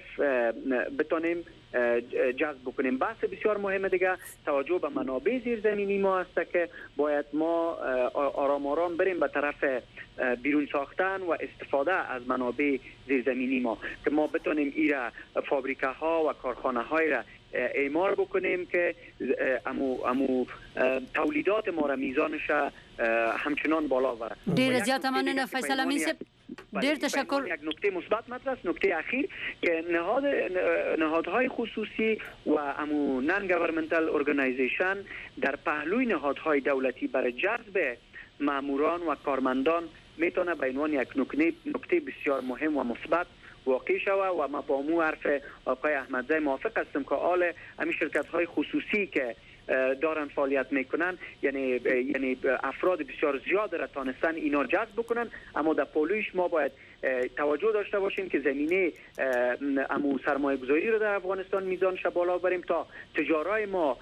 بتونیم جذب بکنیم. بحث بسیار مهم دیگه توجه به منابع زیرزمینی ما است که باید ما آرام آرام بریم به طرف بیرون ساختن و استفاده از منابع زیرزمینی ما که ما بتونیم ایرا فابریکه ها و کارخانه های را اعمار بکنیم که امو امو تولیدات ما را میزانش همچنان بالا بره. ډیر زیات مننه فیصل امین صاحب، ډیر تشکر. یک نکته مثبت مطرح است، نکته اخیر که نهاد نهادهای خصوصی و امو نان گورنمنتال ارگانایزیشن در پهلوی نهادهای دولتی برای جذب ماموران و کارمندان میتونه به عنوان یک نکته نکته بسیار مهم و مثبت واقع شوه و ما با مو حرف آقای احمدزی موافق هستم که آل همین شرکت های خصوصی که دارن فعالیت میکنن یعنی یعنی افراد بسیار زیاد را تانستن اینا جذب بکنن، اما در پولویش ما باید توجه داشته باشیم که زمینه امو سرمایه گذاری رو در افغانستان میزانش بالا بریم تا تجارای ما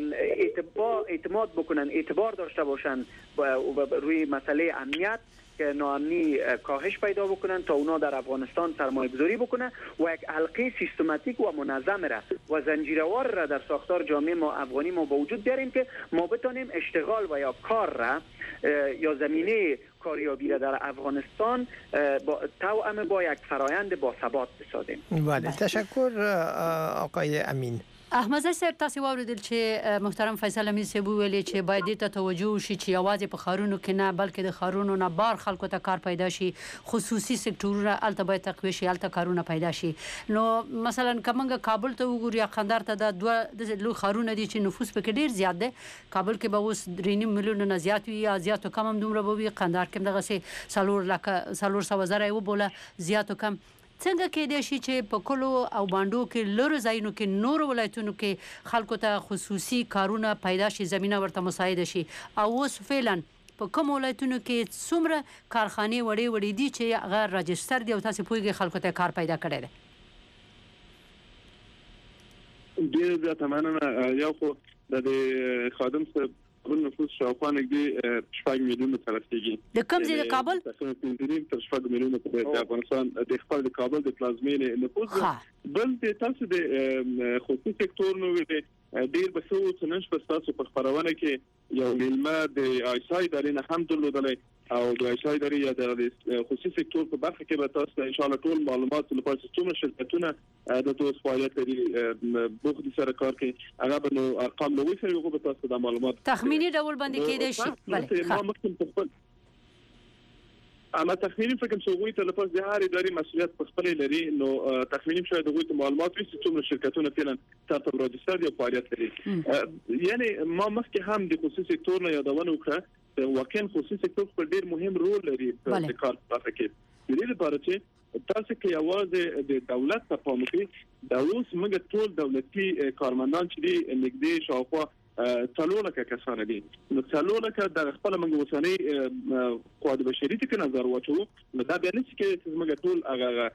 اعتماد بکنن، اعتبار داشته باشن روی مسئله امنیت که ناامنی کاهش پیدا بکنن تا اونا در افغانستان سرمایه گذاری بکنن و یک حلقه سیستماتیک و منظم را و زنجیروار را در ساختار جامعه ما افغانی ما با وجود بیاریم که ما بتونیم اشتغال و یا کار را یا زمینه کاریابی را در افغانستان با توأم با یک فرایند با ثبات بسازیم. بله، تشکر آقای امین. احمدزی صاحب، تاسو واوریدل چې محترم فیصل امین صاحب ویلي چې باید دې ته توجه وشي چې یوازې په ښارونو کې نه بلکې د ښارونو نه بار خلکو ته کار پیدا شي، خصوصي سکتورونه هلته باید تقویه شي، هلته کارونه پیدا شي. نو مثلا که موږ کابل ته وګورو یا قندهار ته، دا دوه داسې لوی ښارونه دي چې نفوس پکې ډېر زیات دی. کابل کې به اوس درې نیم میلیونه نه زیات وي یا زیات و کم هم دومره به وي. قندهار کې هم دغسې څلور لکه څلور سوه زره یې وبوله زیات و کم. څنګه کېدای شي چې په کلو او بانډو کې لرو ځایونو کې نورو ولایتونو کې خلکو ته خصوصي کارونه پیدا شي، زمینه ورته مساعده شي، او اوس فعلا په کوم ولایتونو کې څومره کارخانې وړې وړې دي چې هغه راجستر دي او تاسو پوهیږئ خلکو ته کار پیدا کړی دی؟ ډېر زیاته مننه. یو خو د خادم صاحب کابل نفوس شاوخوا نږدې شپږ میلیونه ته رسیږي. د کوم ځای د کابل؟ پنځه تر شپږ میلیونه د افغانستان د خپل د کابل د پلازمینې نفوس. بل د تاسو د خصوصي سکتور نو ډیر به څه څه نن شپه تاسو په خبرونه کې یو میلمه د آیسای ادارې نه هم درلودلی او د آیسای ادارې یا د خصوصي سکتور په برخه کې به تاسو ان شاء الله ټول معلومات لپاره چې څومره شرکتونه د توس فعالیت لري بوخت سره کار کوي هغه به نو ارقام نو وسره هغه به تاسو د معلومات تخمینی ډول باندې کېدای شي. بله اما تخمینی فکر سوقوی تلپاس د هر اداري مسؤلیت په خپل لري نو تخمینی شاید دغه معلومات وي چې څومره شرکتونه فعلا تاسو راجستر یا فعالیت لري یعنی ما مخکې هم د خصوصي سکتور نه یادونه وکړه واقعا خصوصي سکتور په ډیر مهم رول لري په کار په کې د دې لپاره چې تاسو کې یوازې د دولت په پام کې د اوس موږ ټول دولتي کارمندان چې دي نږدې شاوخوا څلور لکه کسان دي نو څلور لکه د خپل منګ وسنۍ قوت بشري ته نظر واچو نو دا به نشي کې چې موږ ټول هغه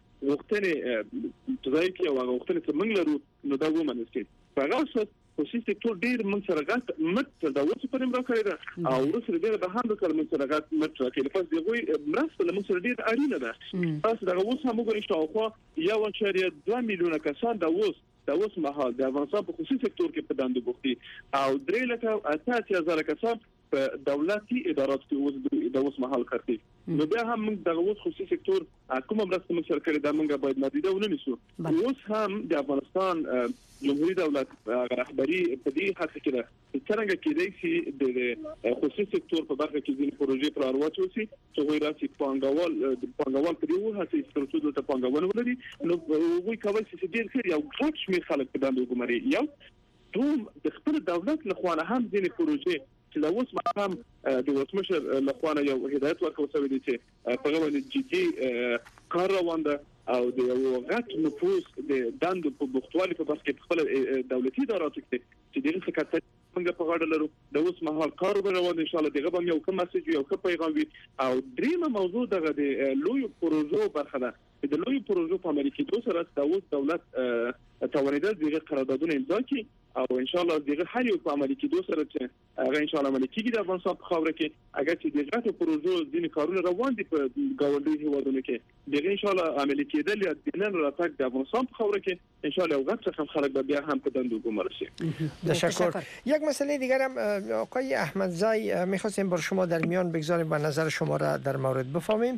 وختونه تدای کې او هغه وختونه چې موږ لرو نو دا ومنل شي په هغه خصوصي سکتور ډیر موږ سره غات مت دا اوس په نوم راکړی دا او ورسره ډیر به هم کار موږ سره غات مت راکړي پس دغه مرسته موږ سره ډیر اړینه ده تاسو دا اوس هم وګورئ چې خو یو چاري دوه میلیونه کسان دا اوس دا اوس مهال د افغانستان په خصوصي سکتور کې په دندو بوختي او درې لکه اته هزار کسان په دولتي ادارات کې اوس د اوس مهال کوي نو بیا هم موږ د اوس خصوصي سکتور کومه مرسته موږ سره کړې دا موږ باید نادیده ونه نیسو اوس هم د افغانستان جمهوریت دولت رهبری په دې حق کې ده چې څنګه کېدای شي د خصوصي سکتور په برخه کې ځینې پروژې پر اړه وشي چې وایي راځي پانګوال د پانګوال په یو هڅه چې څه د پانګوال ولري نو وایي کول چې ډیر ښه یو غټ شمېر خلک په دندو ګماري یو دوم د خپل دولت لخوا هم ځینې پروژې چې د اوس مقام د وسمشر لخوا یو هدایت ورکول شوی دی چې په غوښتنه جدي کار روان ده او د یو غټ نفوذ د دندو په بوختوالي په بس کې خپل دولتي اداراتو کې چې دغه خطر څنګه په غاړه لرو د اوس مهال کار به روان ان شاء الله دغه به یو کوم مسیج یو کوم پیغام وي او دریمه موضوع دغه د لوی پروژو برخه ده د لوی پروژو په امریکا د سره د اوس دولت توانیدل دغه قراردادونه امضا کړي او ان شاء الله دغه هر یو په امریکا د سره چې هغه ان شاء الله امریکا د افغانستان په خاور کې اگر چې دغه پروژو ځینې کارونه روان دي په ګاونډي هیوادونو کې دغه ان شاء الله امریکا د لنن راتګ د افغانستان په خاور کې ان شاء الله وغت څخه خلک به بیا هم په دندو ګمارل شي تشکر. یک مسئله دیگر هم آقای احمدزای می‌خواستیم بر شما در میان بگذاریم و نظر شما را در مورد بفهمیم.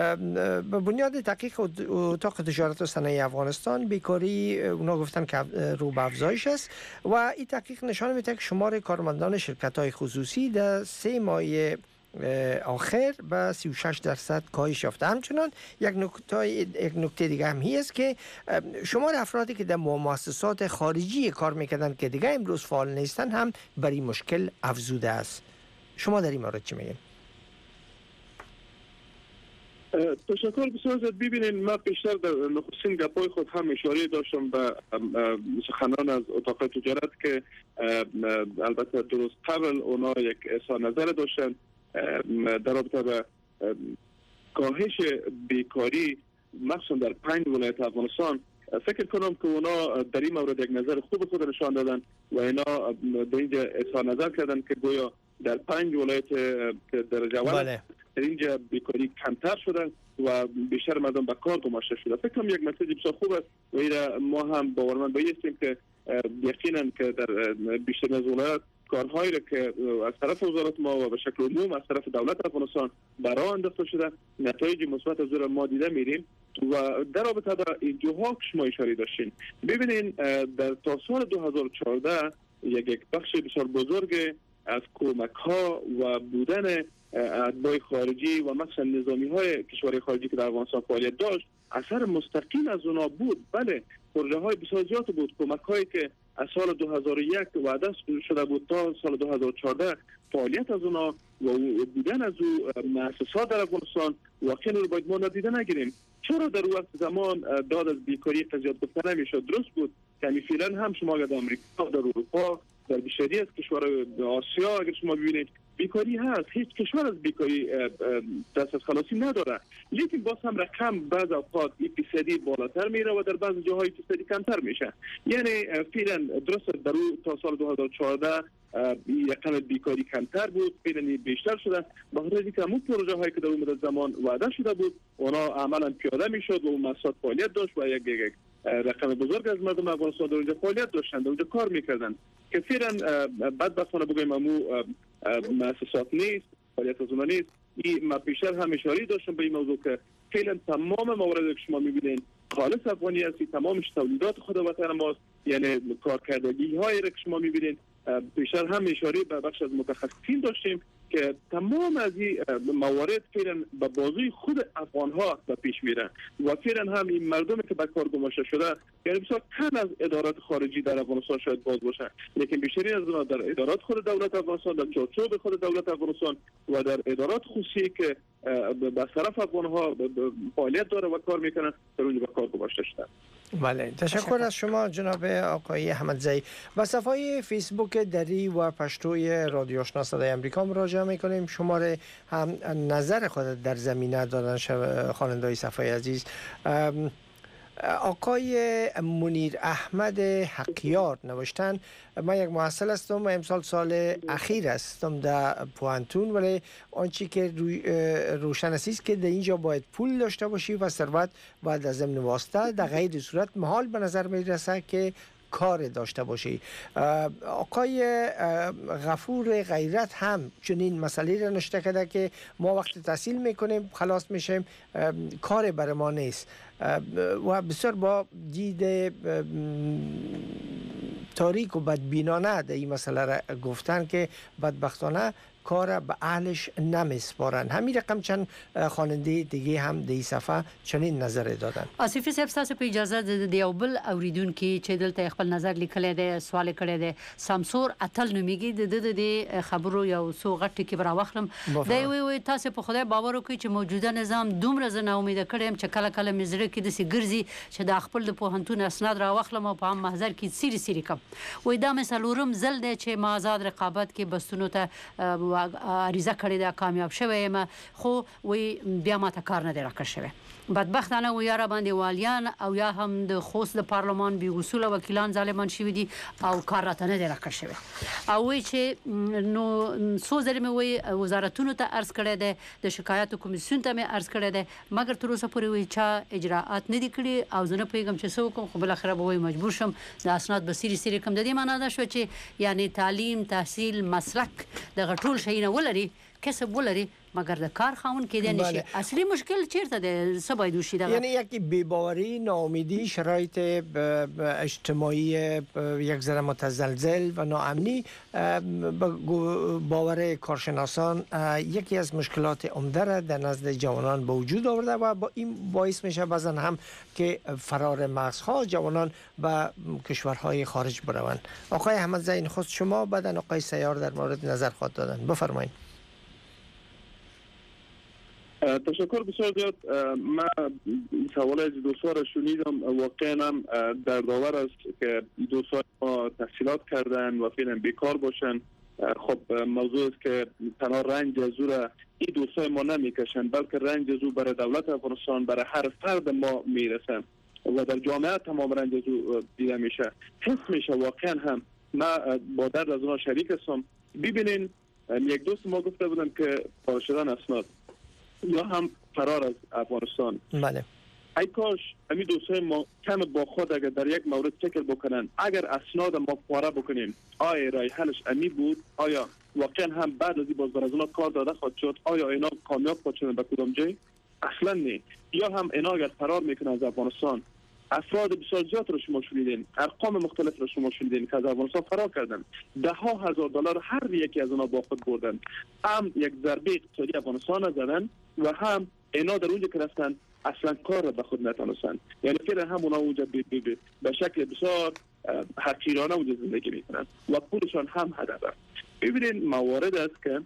به بنیاد تحقیق اتاق تجارت و صنایع افغانستان بیکاری اونا گفتن که رو به افزایش است و این تحقیق نشان میده که شمار کارمندان شرکت‌های خصوصی در سه ماه آخر به سی و شش درصد کاهش یافته. همچنان یک نکته یک نکته دیگه هم هست که شمار افرادی که در مؤسسات خارجی کار میکردن که دیگه امروز فعال نیستن هم بر این مشکل افزوده است. شما در این مورد چی میگین؟ تشکر بسیار زیاد. ببینید ما پیشتر در نخستین گپای خود هم اشاره داشتم به سخنان از اتاق تجارت که البته درست قبل اونا یک اظهار نظر داشتن در رابطه با کاهش بیکاری مخصوصا در پنج ولایت افغانستان. فکر کنم که اونا در این مورد یک نظر خوب خود نشان دادن و اینا در اینجا اظهار نظر کردن که گویا در پنج ولایت درجه اول در اینجا بیکاری کمتر شده و بیشتر مردم به کار گماشته شده. فکر کنم یک مسئله بسیار خوب است و اینا ما هم باورمند بایستیم که یقینا که در بیشتر از ولایات کارهایی را که از طرف وزارت ما و به شکل عموم از طرف دولت افغانستان برای انداخته شده نتایج مثبت از او ما دیده میریم و در رابطه با اینجاها که شما اشاره داشتین ببینین در تا سال دو هزار و چهارده یک یک بخش بسیار بزرگ از کمک ها و بودن اتباع خارجی و مثلا نظامی های کشور خارجی که در افغانستان فعالیت داشت اثر مستقیم از اونا بود. بله پروژه های بسیار زیاد بود، کمک هایی که از سال دو هزار و یک وعده شده بود تا سال دو هزار و چهارده فعالیت از اونا و بودن از او مؤسسات در افغانستان واقعا رو باید ما ندیده نگیریم. چرا در وقت زمان داد از بیکاری قضیات گفته نمیشد؟ درست بود یعنی فعلا هم شما در آمریکا، در اروپا، در بیشتری از کشور آسیا اگر شما ببینید بیکاری هست، هیچ کشور از بیکاری دست از خلاصی نداره، لیکن باز هم رقم بعض اوقات فیصدی بالاتر میره و در بعض جاهای فیصدی کمتر میشه. یعنی فعلا درست در تا سال دو هزار و چهارده رقم بیکاری کمتر بود، فعلا بیشتر شده به خاطر اینکه همون پروژه هایی که در اون مدت زمان وعده شده بود اونا عملا پیاده میشد و اون مؤسسات فعالیت داشت و یک یک رقم بزرگ از مردم افغانستان در اونجا فعالیت داشتند، در اونجا کار میکردند که فعلا بدبختانه بگویم همون مؤسسات نیست، فعالیت از اونها نیست. این ما پیشتر هم اشاره داشتم به این موضوع که فعلا تمام مواردی که شما میبینید خالص افغانی هستی، تمامش تولیدات خود وطن ماست، یعنی کارکردگی هایی که شما میبینید پیشتر هم اشاره به بخش از متخصصین داشتیم که تمام از این موارد فعلا به بازوی خود افغان ها به پیش میره و فعلا هم این مردمی که به کار گماشته شده یعنی بسیار کم از ادارات خارجی در افغانستان شاید باز باشه، لیکن بیشتری از اونها در ادارات خود دولت افغانستان، در چارچوب خود دولت افغانستان و در ادارات خصوصی که به طرف افغان ها فعالیت داره و کار میکنن در اونجا به کار گماشته شده. بله، تشکر از شما جناب آقای احمدزی. به صفحه فیسبوک دری و پشتوی رادیو آشنا صدای امریکا مراجعه میکنیم. شماره هم نظر خود در زمینه دادن خواننده صفحه عزیز. آقای منیر احمد حقیار نوشتن من یک محصل هستم و امسال سال اخیر هستم در پوانتون، ولی آنچه که روشن است که در اینجا باید پول داشته باشی و ثروت و در ضمن واسطه، در غیر صورت محال به نظر میرسه که کار داشته باشی. آقای غفور غیرت هم چنین مسئله را نشته کرده که ما وقت تحصیل میکنیم خلاص میشیم، کار بر ما نیست و بسیار با دید تاریک و بدبینانه در این مسئله را گفتن که بدبختانه کار به اهلش نمیسپارن. همین رقم چند خواننده دیگه هم در این صفحه چنین نظر دادن. آصفی صاحب تاسو په اجازه د یو بل اوریدونکو چې دلته خپل نظر لیکلی دی، سوال کړی دی، سمسور اتل نومیږي، د د خبرو یو څو غټ ټکي راوخلم. دا وی وی تاسو په خدای باور وکړئ چې موجوده نظام دومره زه ناامیده کړی یم چې کله کله مې زړه کې داسې ګرځي چې د خپل د پوهنتون اسناد راوخلم او په عام محضر کې سیري سیري کم. وی دا مې څلورم ځل دی چې ما آزاد رقابت کې بستونو ته عریضه کړې ده، کامیاب شوی یم، خو وی بیا ماته کار نه دی راکړی شوی. بدبختانه و یا را باندې والیان او یا هم د خوست د پارلمان بی اصول وکیلان ظالمان شوي دي او کار راته نه دی راکړی شوی. او وی چې نو څو ځلې مې وی وزارتونو ته عرض کړی دی، د شکایاتو کمیسیون ته مې عرض کړی دی، مګر تر اوسه پورې وی چا اجراءات نه دي کړي او زه نه پوهېږم چې څه وکړم، خو بالاخره به وی مجبور شم د اسناد به سیري سیري کړم. د دې معنا دا شوه چې یعنی تعلیم، تحصیل، مسلک دغه ټول شیونه ولري، کسب ولري، مگر د کار خاون کېدی نشي. اصلي مشکل چیرته دی؟ څه باید وشي؟ یعنی یکی بی‌باوری، ناامیدی، شرایط اجتماعی یک ذره متزلزل و ناامنی، باور کارشناسان یکی از مشکلات عمده را در نزد جوانان به وجود آورده و با این باعث میشه بعضن هم که فرار مغزها جوانان به کشورهای خارج بروند. آقای احمدزی نخست شما، بعدن آقای سیار در مورد نظر خود دادن. بفرمایید. تشکر بسیار زیاد. من سوال از دوستان را شنیدم، واقعا هم دردآور است که دوستان ما تحصیلات کردن و فعلا بیکار باشن. خب موضوع است که تنها رنج از او را این دوستان ما نمیکشن، بلکه رنج از او برای دولت افغانستان، برای هر فرد ما میرسن و در جامعه تمام رنج از او دیده میشه، حس میشه. واقعا هم من با درد از اونها شریک هستم. ببینین یک دوست ما گفته بودن که پاره شدن اسناد یا هم فرار از افغانستان. بله. ای کاش امی دوستای ما کم با خود اگر در یک مورد فکر بکنن، اگر اسناد ما پاره بکنیم آیا رای حلش امی بود؟ آیا واقعا هم بعد از این باز بر از اونا کار داده خواهد شد؟ آیا اینا کامیاب خواهد شدن به کدام جای؟ اصلا نه. یا هم اینا اگر فرار میکنن از افغانستان، افراد بسیار زیاد رو شما شنیدین، ارقام مختلف رو شما شنیدین که از افغانستان فرار کردن، ده ها هزار دلار هر یکی از اونها با خود بردن، هم یک ضربه اقتصادی افغانستان زدن و هم اینا در اونجا که رفتن اصلا کار را به خود نتونستن. یعنی فعلا هم اونا اونجا بی بی بی به شکل بسیار حقیرانه اونجا زندگی میکنن و پولشان هم هدف است. ببینید موارد است که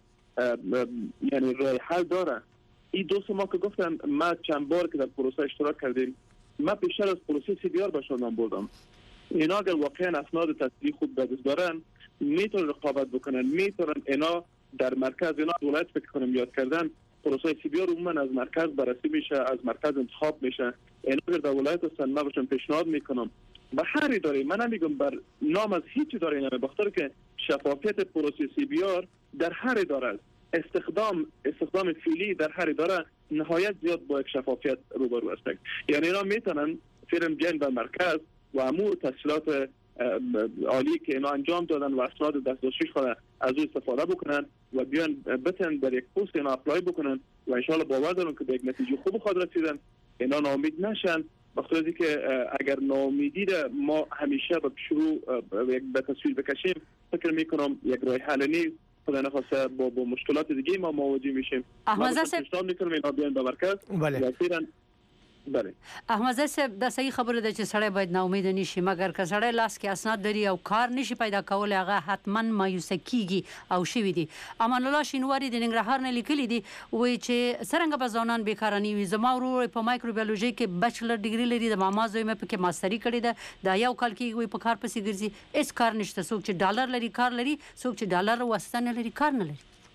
یعنی راه حل داره. این دوست ما که گفتن ما چند بار که در پروسه اشتراک کردیم، ما پیشتر از پروسه سی بی آر بهشان من بردم. اینا اگر واقعا اسناد تصدیق خوب به دست دارن میتونن رقابت بکنن، میتونن اینا در مرکز اینا ولایت فکر کنم یاد کردن، پروسه سی بی آر عموما از مرکز بررسی میشه، از مرکز انتخاب میشه. اینا اگر در ولایت هستن من بهشون پیشنهاد میکنم به هر اداره، من نمیگم بر نام از هیچ اداره نمیگم، بخاطر که شفافیت پروسه سی بی آر در هر اداره است. استخدام استخدام فعلی در هر اداره نهایت زیاد با یک شفافیت روبرو است. یعنی اینا میتونن فعلا بیان به مرکز و امور تحصیلات عالی که اینا انجام دادن و اسناد دسترسیش خود از او استفاده بکنن و بیان بتن در یک پست اینا اپلای بکنن و ان شاء الله باور دارم که به یک نتیجه خوب خود رسیدن. اینا ناامید نشن، بخاطر اینکه اگر ناامیدی را ما همیشه به شروع به تصویر بکشیم، فکر میکنم یک راه حل نیست. خدا نخواسته با با مشکلات دیگه ما مواجه میشیم. احمد صاحب پیشنهاد میکنم اینا بیان به مرکز. بله بله احمد صاحب د صحیح خبره ده چې سړی باید ناامید نشي، مګر که سړی لاس کې اسناد لري او کار نشي پیدا کولای هغه حتما مایوسه کیږي او شوي دي. امان الله شینواری د ننګرهار نه لیکلي دي وایي چې څرنګه به ځوانان بیکاره نه وي. زما ورور په مایکروبیولوژي کې بچلر ډیګري لري، د ماما زوی مې پکې ماستري کړې ده، دا یو کال کې وایي په کار پسې ګرځي، هیڅ کار نشته. څوک چې ډالر لري کار لري، څوک چې ډالر واسطه نه لري کار نه لري.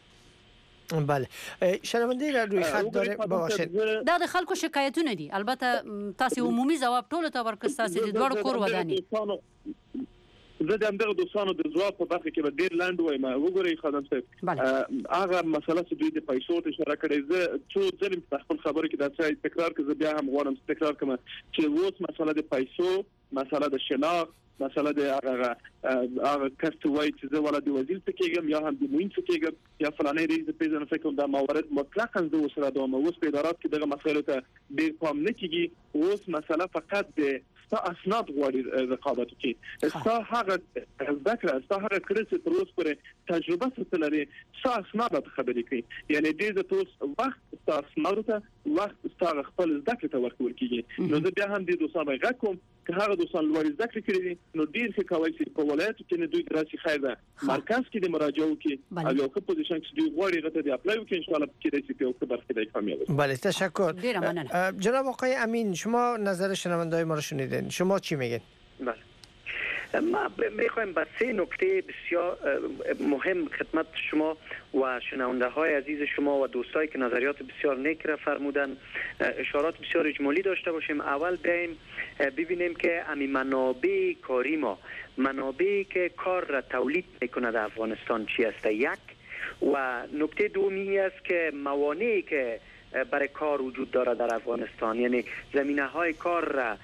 بله شنونده را روی خط داره ببخشید دا د خلکو شکایتونه دي، البته تاسو عمومي جواب ټول ته ورکړئ، تاسو د دوړو کور وداني. زه د همدغه دوستانو د ځواب په برخه کې به ډیر لاند وایم. وګورئ خادم صاحب هغه مسله چې دوی د پیسو ته اشاره کړې، زه څو ځلې په خپل خبرو کې دا څه تکرار کړم، زه بیا هم غواړم تکرار کړم چې اوس مسله د پیسو، مسله د شناخت، مسله د هغه هغه کس وایي چې زه ولادي وزیر څه کېږم یا هم د موین څه کېږم یا فلانه ریز پیژنه فکر دا موارد مطلقاً زه وسره دوام اوس په ادارات کې دغه مسایلو ته ډیر پام نه کیږي. اوس مسله فقط د ستا اسناد غواړي رقابت کې، ستا هغه ذکر ستا هغه کړه چې تر اوسه پورې تجربه څه لري، ستا اسناد ته خبرې کوي. یعنی دې د توس وخت ستا اسناد ته وخت ستا خپل ذکر ته ورکول کیږي. نو زه بیا هم دې دوستانو غږ کوم که هغه دوستان لوړ ذکر کړی نو ډیر ښه کوي چې په ولایت کې نه دوی دراسي خیر ده مرکز کې د مراجعه وکړي او یو څه پوزیشن چې دوی غواړي غته دی اپلای وکړي ان شاء الله کې د سی پی او څخه برخه دی کامیاب. بله تشکر. جناب آقای امین شما نظر شنونده‌های ما رو شنیدین، شما چی میگین؟ بله ما میخوایم با سه نکته بسیار مهم خدمت شما و شنونده های عزیز شما و دوستایی که نظریات بسیار نیک را فرمودن اشارات بسیار اجمالی داشته باشیم. اول بیایم ببینیم که امی منابع کاری ما، منابعی که کار را تولید میکنه در افغانستان چی است. یک و نکته دومی است که موانعی که برای کار وجود داره در افغانستان، یعنی زمینه های کار را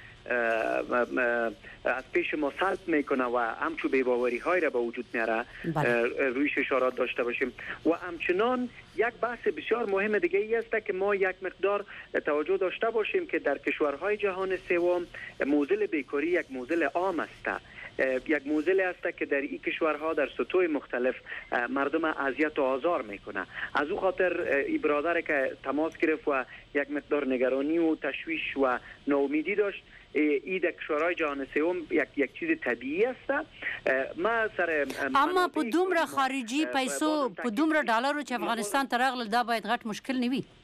از پیش ما سلب میکنه و همچو بی‌باوری های را به وجود میاره، رویش اشارات داشته باشیم. و همچنان یک بحث بسیار مهم دیگه ای است که ما یک مقدار توجه داشته باشیم که در کشورهای جهان سوم معضل بیکاری یک معضل عام است، یک معضل است که در این کشورها در سطوح مختلف مردم اذیت و آزار میکنه. از او خاطر ای برادر که تماس گرفت و یک مقدار نگرانی و تشویش و ناامیدی داشت، ای در کشورهای جهان سوم یک یک چیز طبیعی است. ما سر اما په دومره خارجي پیسو په دومره ډالرو چې افغانستان ته راغله دا باید غټ مشکل نه وي.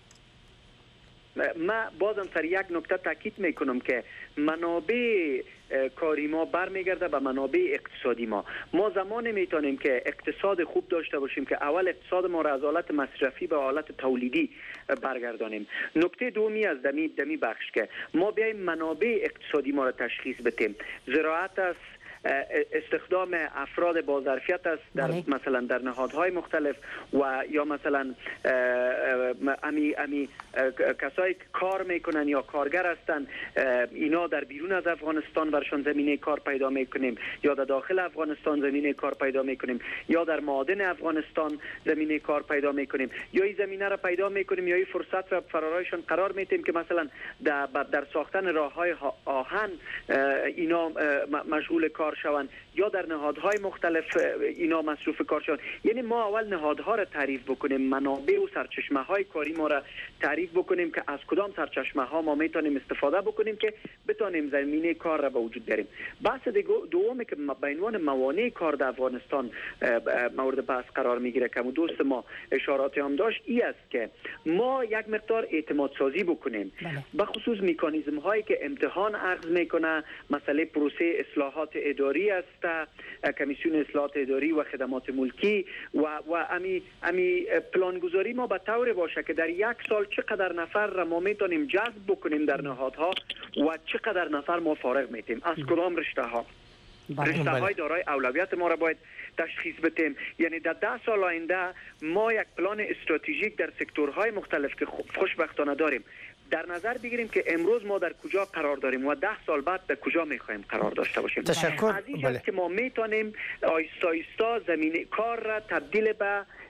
ما بازم سر یک نکته تاکید میکنم که منابع کاری ما برمیگرده به منابع اقتصادی ما. ما زمانی میتونیم که اقتصاد خوب داشته باشیم که اول اقتصاد ما را از حالت مصرفی به حالت تولیدی برگردانیم. نکته دومی از دمی دمی بخش که ما بیایم منابع اقتصادی ما را تشخیص بدیم. زراعت است، استخدام افراد با ظرفیت است در بله. مثلا در نهادهای مختلف و یا مثلا امی امی کسایی که کار میکنن یا کارگر هستند، اینا در بیرون از افغانستان برشان زمینه کار پیدا میکنیم یا در داخل افغانستان زمینه کار پیدا میکنیم یا در معادن افغانستان زمینه کار پیدا میکنیم یا این زمینه را پیدا میکنیم یا این فرصت را فرارایشان قرار میدیم که مثلا در در ساختن راههای آهن اینا مشغول کار شوند یا در نهادهای مختلف اینا مصروف کار شوند. یعنی ما اول نهادها را تعریف بکنیم، منابع و سرچشمه های کاری ما را تعریف بکنیم که از کدام سرچشمه ها ما میتونیم استفاده بکنیم که بتونیم زمینه کار را به وجود بیاریم. بحث دومی که به عنوان موانع کار در افغانستان مورد بحث قرار میگیره که دوست ما اشارات هم داشت، این است که ما یک مقدار اعتماد سازی بکنیم به خصوص مکانیزم هایی که امتحان عرض میکنه. مسئله پروسه اصلاحات اداری است، کمیسیون اصلاحات اداری و خدمات ملکی و و امی امی پلانگذاری ما به طور باشه که در یک سال چقدر نفر را ما میتونیم جذب بکنیم در نهادها و چقدر نفر ما فارغ میتیم از کدام رشته ها. رشته های دارای اولویت ما را باید تشخیص بدیم. یعنی در ده سال آینده ما یک پلان استراتژیک در سکتورهای مختلف که خوشبختانه داریم در نظر بگیریم که امروز ما در کجا قرار داریم و ده سال بعد در کجا میخوایم قرار داشته باشیم. تشکر. از این بله. که ما میتونیم آیستا آیستا زمینه کار را تبدیل به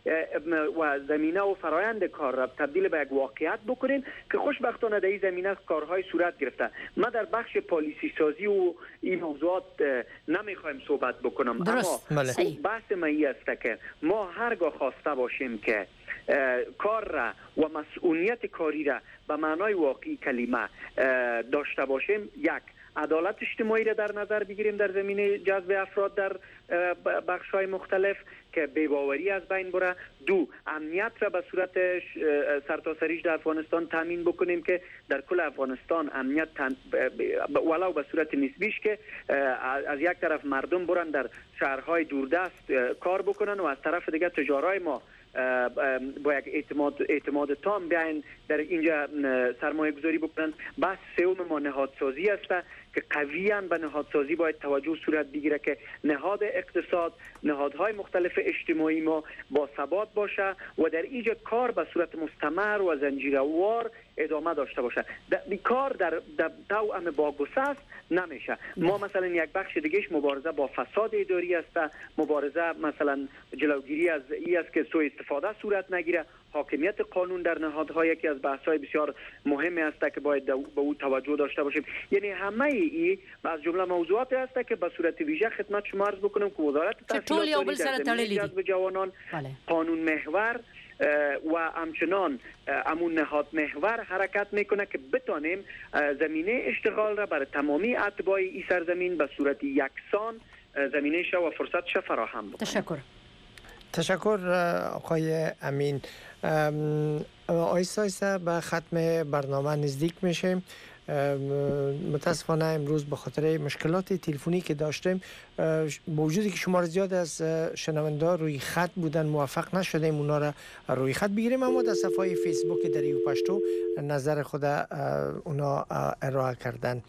و زمینه و فرایند کار را تبدیل به یک واقعیت بکنیم که خوشبختانه در این زمینه کارهای صورت گرفته. ما در بخش پالیسی سازی و این موضوعات نمیخوایم صحبت بکنم، اما بحث ما این است که ما هرگاه خواسته باشیم که کار را و مسئولیت کاری را به معنای واقعی کلمه داشته باشیم، یک عدالت اجتماعی را در نظر بگیریم در زمینه جذب افراد در بخش‌های مختلف که بی‌باوری از بین بره، دو امنیت را به صورت سرتاسریش در افغانستان تامین بکنیم که در کل افغانستان امنیت تن... ولو به صورت نسبیش که از یک طرف مردم برن در شهرهای دوردست کار بکنن و از طرف دیگه تجارای ما با یک اعتماد اعتماد تام بیاین در اینجا سرمایه گذاری بکنن. بس سوم ما نهادسازی است که قویاً به نهادسازی باید توجه صورت بگیره که نهاد اقتصاد، نهادهای مختلف اجتماعی ما با ثبات باشه و در اینجا کار به صورت مستمر و زنجیروار ادامه داشته باشه. کار در توأم با گسست نمیشه. ما مثلا یک بخش دیگهش مبارزه با فساد اداری است، مبارزه مثلا جلوگیری از این است که سوء استفاده صورت نگیره، حاکمیت قانون در نهادها یکی از بحث‌های بسیار مهمی است که باید به او توجه داشته باشیم. یعنی همه ای از جمله موضوعاتی است که به صورت ویژه خدمت شما عرض بکنم که وزارت تحصیلات در زمینه جذب جوانان قانون محور و همچنان امون نهاد محور حرکت میکنه که بتانیم زمینه اشتغال را برای تمامی اتباع این سرزمین به صورت یکسان زمینه شو و فرصت شو فراهم بکنه. تشکر. تشکر آقای امین. آیسته آیسته به ختم برنامه نزدیک میشیم. متاسفانه امروز به خاطر مشکلات تلفنی که داشتیم با وجودی که شمار زیاد از شنونده روی خط بودن موفق نشدیم اونا را روی خط بگیریم، اما در صفحه فیسبوک دریو پشتو نظر خود اونا ارائه کردن.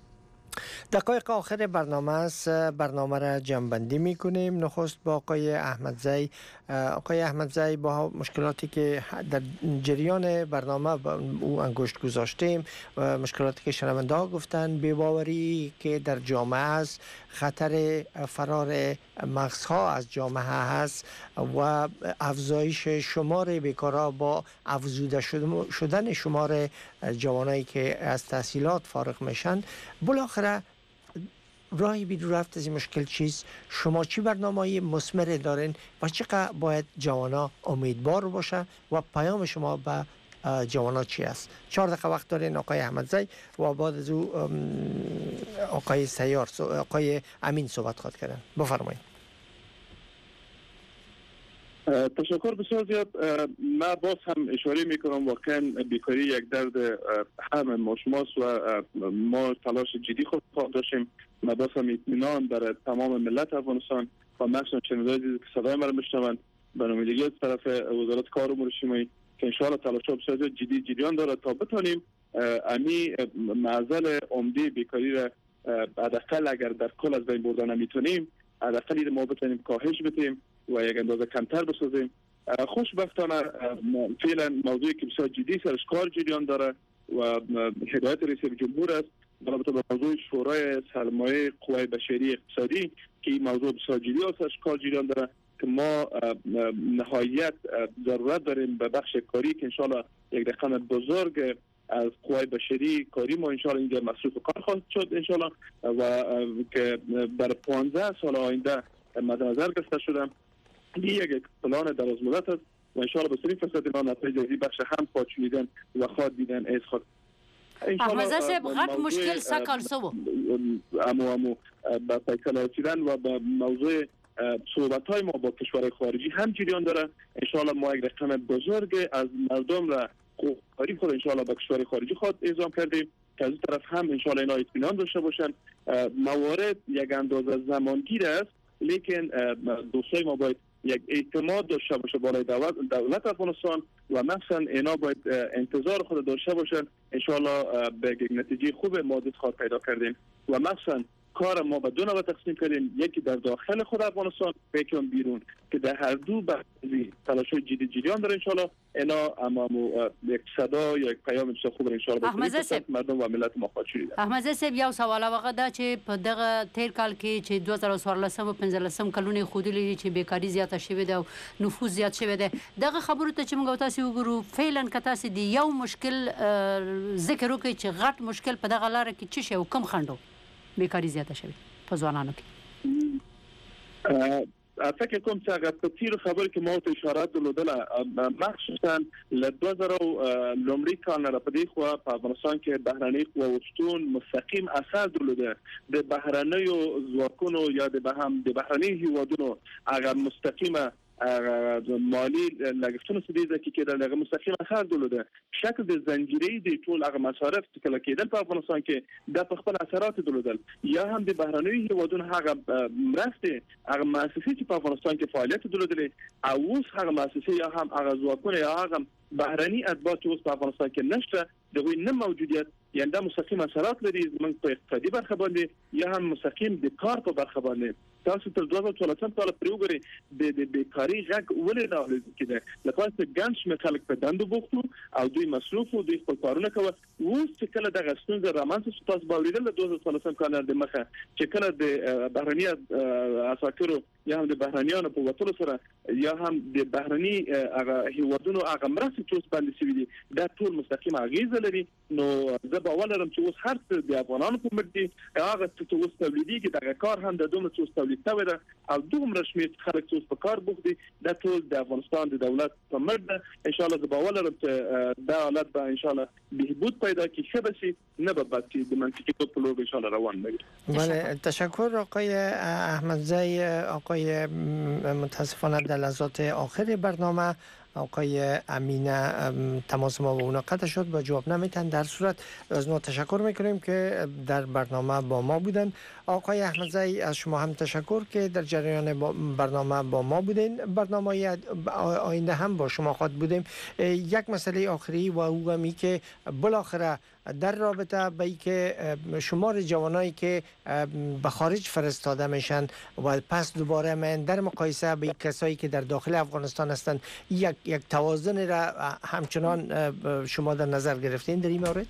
دقایق آخر برنامه است. برنامه را جمع‌بندی می‌کنیم. نخست با آقای احمدزی. آقای احمدزی با مشکلاتی که در جریان برنامه او انگشت گذاشتیم، مشکلاتی که شنونده ها گفتن، بی‌باوری که در جامعه است، خطر فرار مغزها از جامعه هست و افزایش شمار بیکارا با افزوده شدن شمار جوانایی که از تحصیلات فارغ میشن، بالاخره راهی بیرون رفت از این مشکل چیست؟ شما چی برنامه‌ای مثمر دارین و چقدر باید جوانا امیدوار باشه و پیام شما به جوانا چی است؟ چهار دقیقه وقت دارین آقای احمدزی و بعد از او آقای سیار آقای امین صحبت خواهد کردن. بفرمایید. تشکر بسیار زیاد. من باز هم اشاره میکنم واقعا بیکاری یک درد همه ما شماست و ما تلاش جدی خود داشتیم. من باز هم اطمینان برای تمام ملت افغانستان و مخصوصا شنوندگان که صدای ما را میشنوند برنامه‌ریزی از طرف وزارت کار و امور اجتماعی که ان شاء الله تلاش‌ها بسیار جدی جریان داره تا بتونیم امی معضل عمده بیکاری را حداقل اگر در کل از بین بردن نمیتونیم حداقل ما بتونیم کاهش بدیم و یک اندازه کمتر بسازیم. خوشبختانه فعلا موضوعی که بسیار جدی سرش کار جریان داره و هدایت رئیس جمهور است مربوط به موضوع شورای سرمایه قوای بشری اقتصادی که این موضوع بسیار جدی سرش کار جریان داره که ما نهایت ضرورت داریم به بخش کاری که انشالله یک رقم بزرگ از قوای بشری کاری ما انشالله اینجا مصروف کار خواهد شد انشالله و که در پانزده سال آینده مد نظر گرفته شده. این یک پلان دراز مدت است و انشالله به سری فرصت ما نتایج از این بخش هم پاچیدن و خواد دیدن از خود احمدزی صاحب غټ مشکل سکل سو امو امو با فیصله رسیدن و با موضوع صحبت های ما با کشورهای خارجی هم جریان داره. انشالله ما یک رقم بزرگ از مردم را کاری خود انشالله با کشورهای خارجی خود اعزام کردیم که از این طرف هم انشالله اینا اطمینان داشته باشن. موارد یک اندازه زمانگیر است لیکن دوستای ما باید یک اعتماد داشته باشه بالای دولت افغانستان و مثلا اینا باید انتظار خود داشته باشن انشالله به یک نتیجه خوب ما خواهد پیدا کردیم و مثلا کار ما به دو نوع تقسیم کردیم، یکی در داخل خود افغانستان و یکی بیرون که در هر دو بعضی تلاش‌های جدی جریان داره. ان شاء الله اینا امامو یک صدا یا یک پیام بسیار خوب ان شاء الله به مردم و ملت ما خواهد شد. احمد صاحب یو سوال هغه دا چې په دغه تیر کال کې چې دوه زره څوارلسم او پنځلسم کلونه خودلې چې بیکاری زیاته شوې ده او نفوذ زیات شوی ده، دغه خبرو ته چې موږ تاسو وګورو فعلا که تاسو دی یو مشکل ذکر وکړي چې غټ مشکل په دغه لار کې څه شی او کم خندو بیکاری زیاته شوی په ځوانانو کې. فکر کوم چې هغه په تیر خبر کې مو ته اشاره درلودله، مخصوصا له دوه زره لومړي کال نه په دې خو په افغانستان کې بهرنۍ قوتونو مستقیم اثر درلوده. د بهرنیو ځواکونو یا د بهم د بهرنۍ هیوادونو هغه مستقیمه مالی لګښتونه سديده کې کېدل، هغه مستقیم اثر درلوده. شکل د زنجیرې د ټول هغه مصارف چې کله کېدل په افغانستان کې د خپل اثرات درلودل، یا هم د بهرنۍ هیوادونو هغه مرسته هغه مؤسسې چې په افغانستان کې فعالیت درلودل او اوس هغه مؤسسې یا هم هغه ځواکونه یا هغه بهرني اتباع چې اوس په افغانستان کې نشته دغه نه موجودیت یعنی دا مستقیم اثرات لري زموږ په اقتصادي برخه باندې یا هم مستقیم د کار په برخه باندې. تاسو تر دوه زره څوارلسم کال پورې وګورئ د بیکاری غږ ولې راغلی کېده، لکه چې ګڼ شمېر خلک په دندو بوخت او دوی مصروف او دوی خپل کارونه کوي. اوس چې کله دغه ستونزه رامنځته شوه تاسو باورېدل د دوه زره څوارلسم کال د مخه چې کله د بهرني اساکرو یا هم د بهرنیانو په وټولو سره یا هم د بهرني هغه هیوادونو هغه مرستې چې اوس باندې شوي دي دا ټول مستقیم اغیزه لري. نو زه باور لرم چې اوس هر څه د افغانانو په مټ دي، هغه څه چې اوس تولیدېږي دغه کار هم د دومره چې اوس تولید شوی ده او دومره شمېر خلک چې اوس په کار بوخت دي دا ټول د افغانستان د دولت په مټ ده. ان شاء الله زه باور لرم چې دا حالت به ان شاء الله بهبود پیدا کړي، ښه به شي، نه به بد شي، د منطقي توګه په لور ان شاء الله روان وي. بله تشکر آقای احمدزی. آقای متاسفانه در لحظات آخر برنامه آقای امینه تماس ما با اونا قطع شد و جواب نمیتن. در صورت از ما تشکر میکنیم که در برنامه با ما بودن. آقای احمدزی از شما هم تشکر که در جریان برنامه با ما بودین. برنامه آینده هم با شما خواهد بودیم. یک مسئله آخری و او همی که بالاخره در رابطه با اینکه شمار جوانایی که به خارج فرستاده میشن و پس دوباره من در مقایسه با کسایی که در داخل افغانستان هستند یک یک توازن را همچنان شما در نظر گرفتین در این مورد؟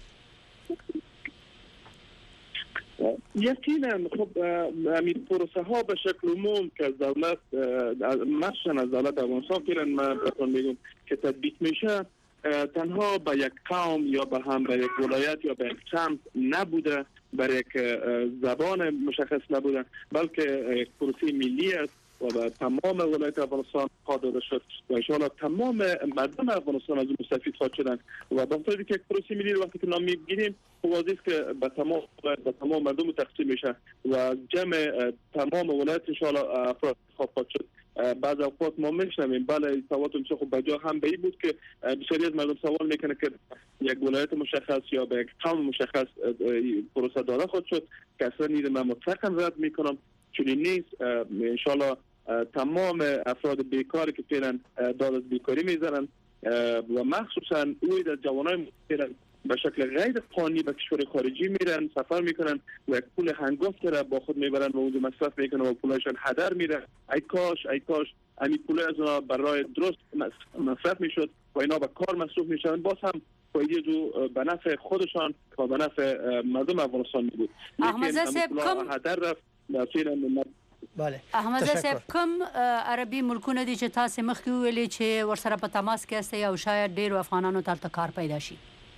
یقینا خب همین پروسه ها به شکل عموم که از دولت مخصوصا از دولت افغانستان فعلا من بهتون میگم که تطبیق میشه تنها به یک قوم یا به هم به یک ولایت یا به یک سمت نبوده، برای یک زبان مشخص نبوده، بلکه یک پروسه ملی است و به تمام ولایت افغانستان داده شد و ان شاء الله تمام مردم افغانستان از اون مستفید خواهد شدن. و به خاطر که یک پروسه ملی وقتی که نام میگیریم واضح است که به تمام به تمام مردم تقسیم میشه و جمع تمام ولایت ان شاء الله افراد خواهد شد. بعض اوقات ما میشنویم بله سوالتون چه خوب بجا هم به این بود که بسیاری از مردم سوال میکنه که یک ولایت مشخص یا به یک قوم مشخص پروسه داده خود شد که اصلا نیز من مطلقا رد میکنم، چون نیست. انشالله تمام افراد بیکاری که فعلا داد از بیکاری میزنن و مخصوصا اوی در جوانای فعلا به شکل غیر قانونی به کشور خارجی میرن، سفر میکنن و یک پول هنگفت را با خود میبرن و اونجا مصرف میکنن و پولشان هدر میره. ای کاش ای کاش امی پول از اونا برای درست مصرف میشد و اینا به کار مصروف میشن، باز هم فایده جو به نفع خودشان و به نفع مردم افغانستان بود. احمد صاحب کم هدر رفت فعلا. بله احمد صاحب کوم عربي ملکونه دي چې تاسو مخکې ویلي چې ورسره په تماس کې استي او شاید ډېر افغانانو ته کار پیدا شي؟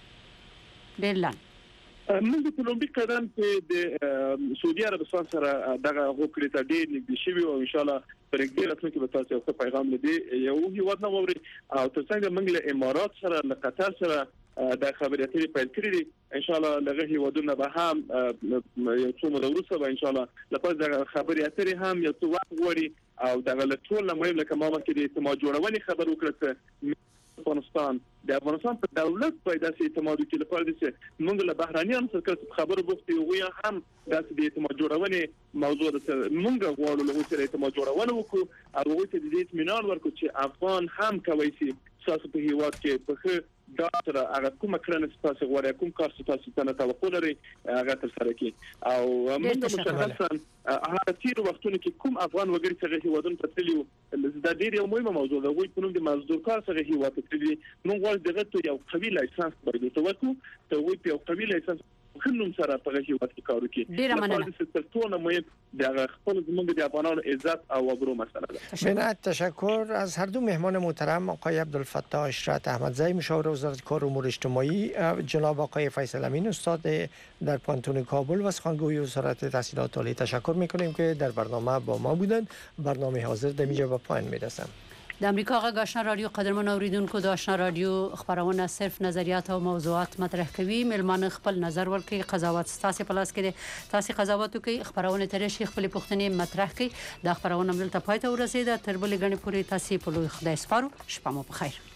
ډېر لاندې موږ په لومړي قدم کې د سعودي عربستان سره دغه هوکړې ته ډېر نږدې شوي او ان شاء الله پر دې راتلونکي به تاسو یو پیغام لدی یو هیواد نه ووري او ترڅنګ موږ له امارات سره له قطر سره د خبرې اترې پیل کړې دي. ان شاء الله لغه هیوادونه به هم یو څو موده وروسته به ان شاء الله لپاره د خبرې اترې هم یو څو وخت غواړي او دغه ټول مهم لکه ما مخکې د اعتماد جوړونې خبر وکړه افغانستان د افغانستان په دولت پیدا سي اعتماد کې لپاره دي موږ له بهرانيانو سره خبرو بوختي او هم داسې د اعتماد جوړونې موضوع ده. موږ غواړو له سره اعتماد جوړونه وکړو او هغه ته د اطمینان ورکړو چې افغان هم کوي سي سیاست په هیواد کې په دا تر هغه کومه کړنه تاسو غواړئ کوم کار تاسو ته توقع لري هغه تر سره کی او موږ مشخصا هغه تیر وختونه کې کوم افغان وګړي څنګه هیوادونو ته تللی دا ډیر یو مهمه موضوع ده وایي په نوم د مزدور کار څنګه هیواد ته تللی موږ غواړو دغه ته یو قوي لایسنس باید ورکړو ته وایي په یو قوي لایسنس خنوم سره په هیواد کې کار وکړي ډیره مننه د ټول مهم د خپل زموږ د افغانانو عزت او ابرو مسئله ده. من تشکر از هر دو مهمان محترم آقای عبدالفتاح اشرت احمدزی مشاور وزارت کار و امور اجتماعی، جناب آقای فیصل امین استاد در پانتون کابل و سخنگوی وزارت تحصیلات عالی. تشکر میکنیم که در برنامه با ما بودند. برنامه حاضر در اینجا به پایان میرسم. د امریکا غږ آشنا رادیو قدرمن اوریدونکو د آشنا رادیو خبرونه صرف نظریات او موضوعات مطرح کوي. ملمانه خپل نظر ورکړي، قضاوت ستاسو په لاس کې دي. تاسو قضاوت وکړئ، خبرونه ترې شي خپل پوښتنې مطرح کړئ. د خبرونه ملته پاتې ورسېده تر بلې غنې پورې تاسو په لوی خدای سپارو. شپه مو په خیر.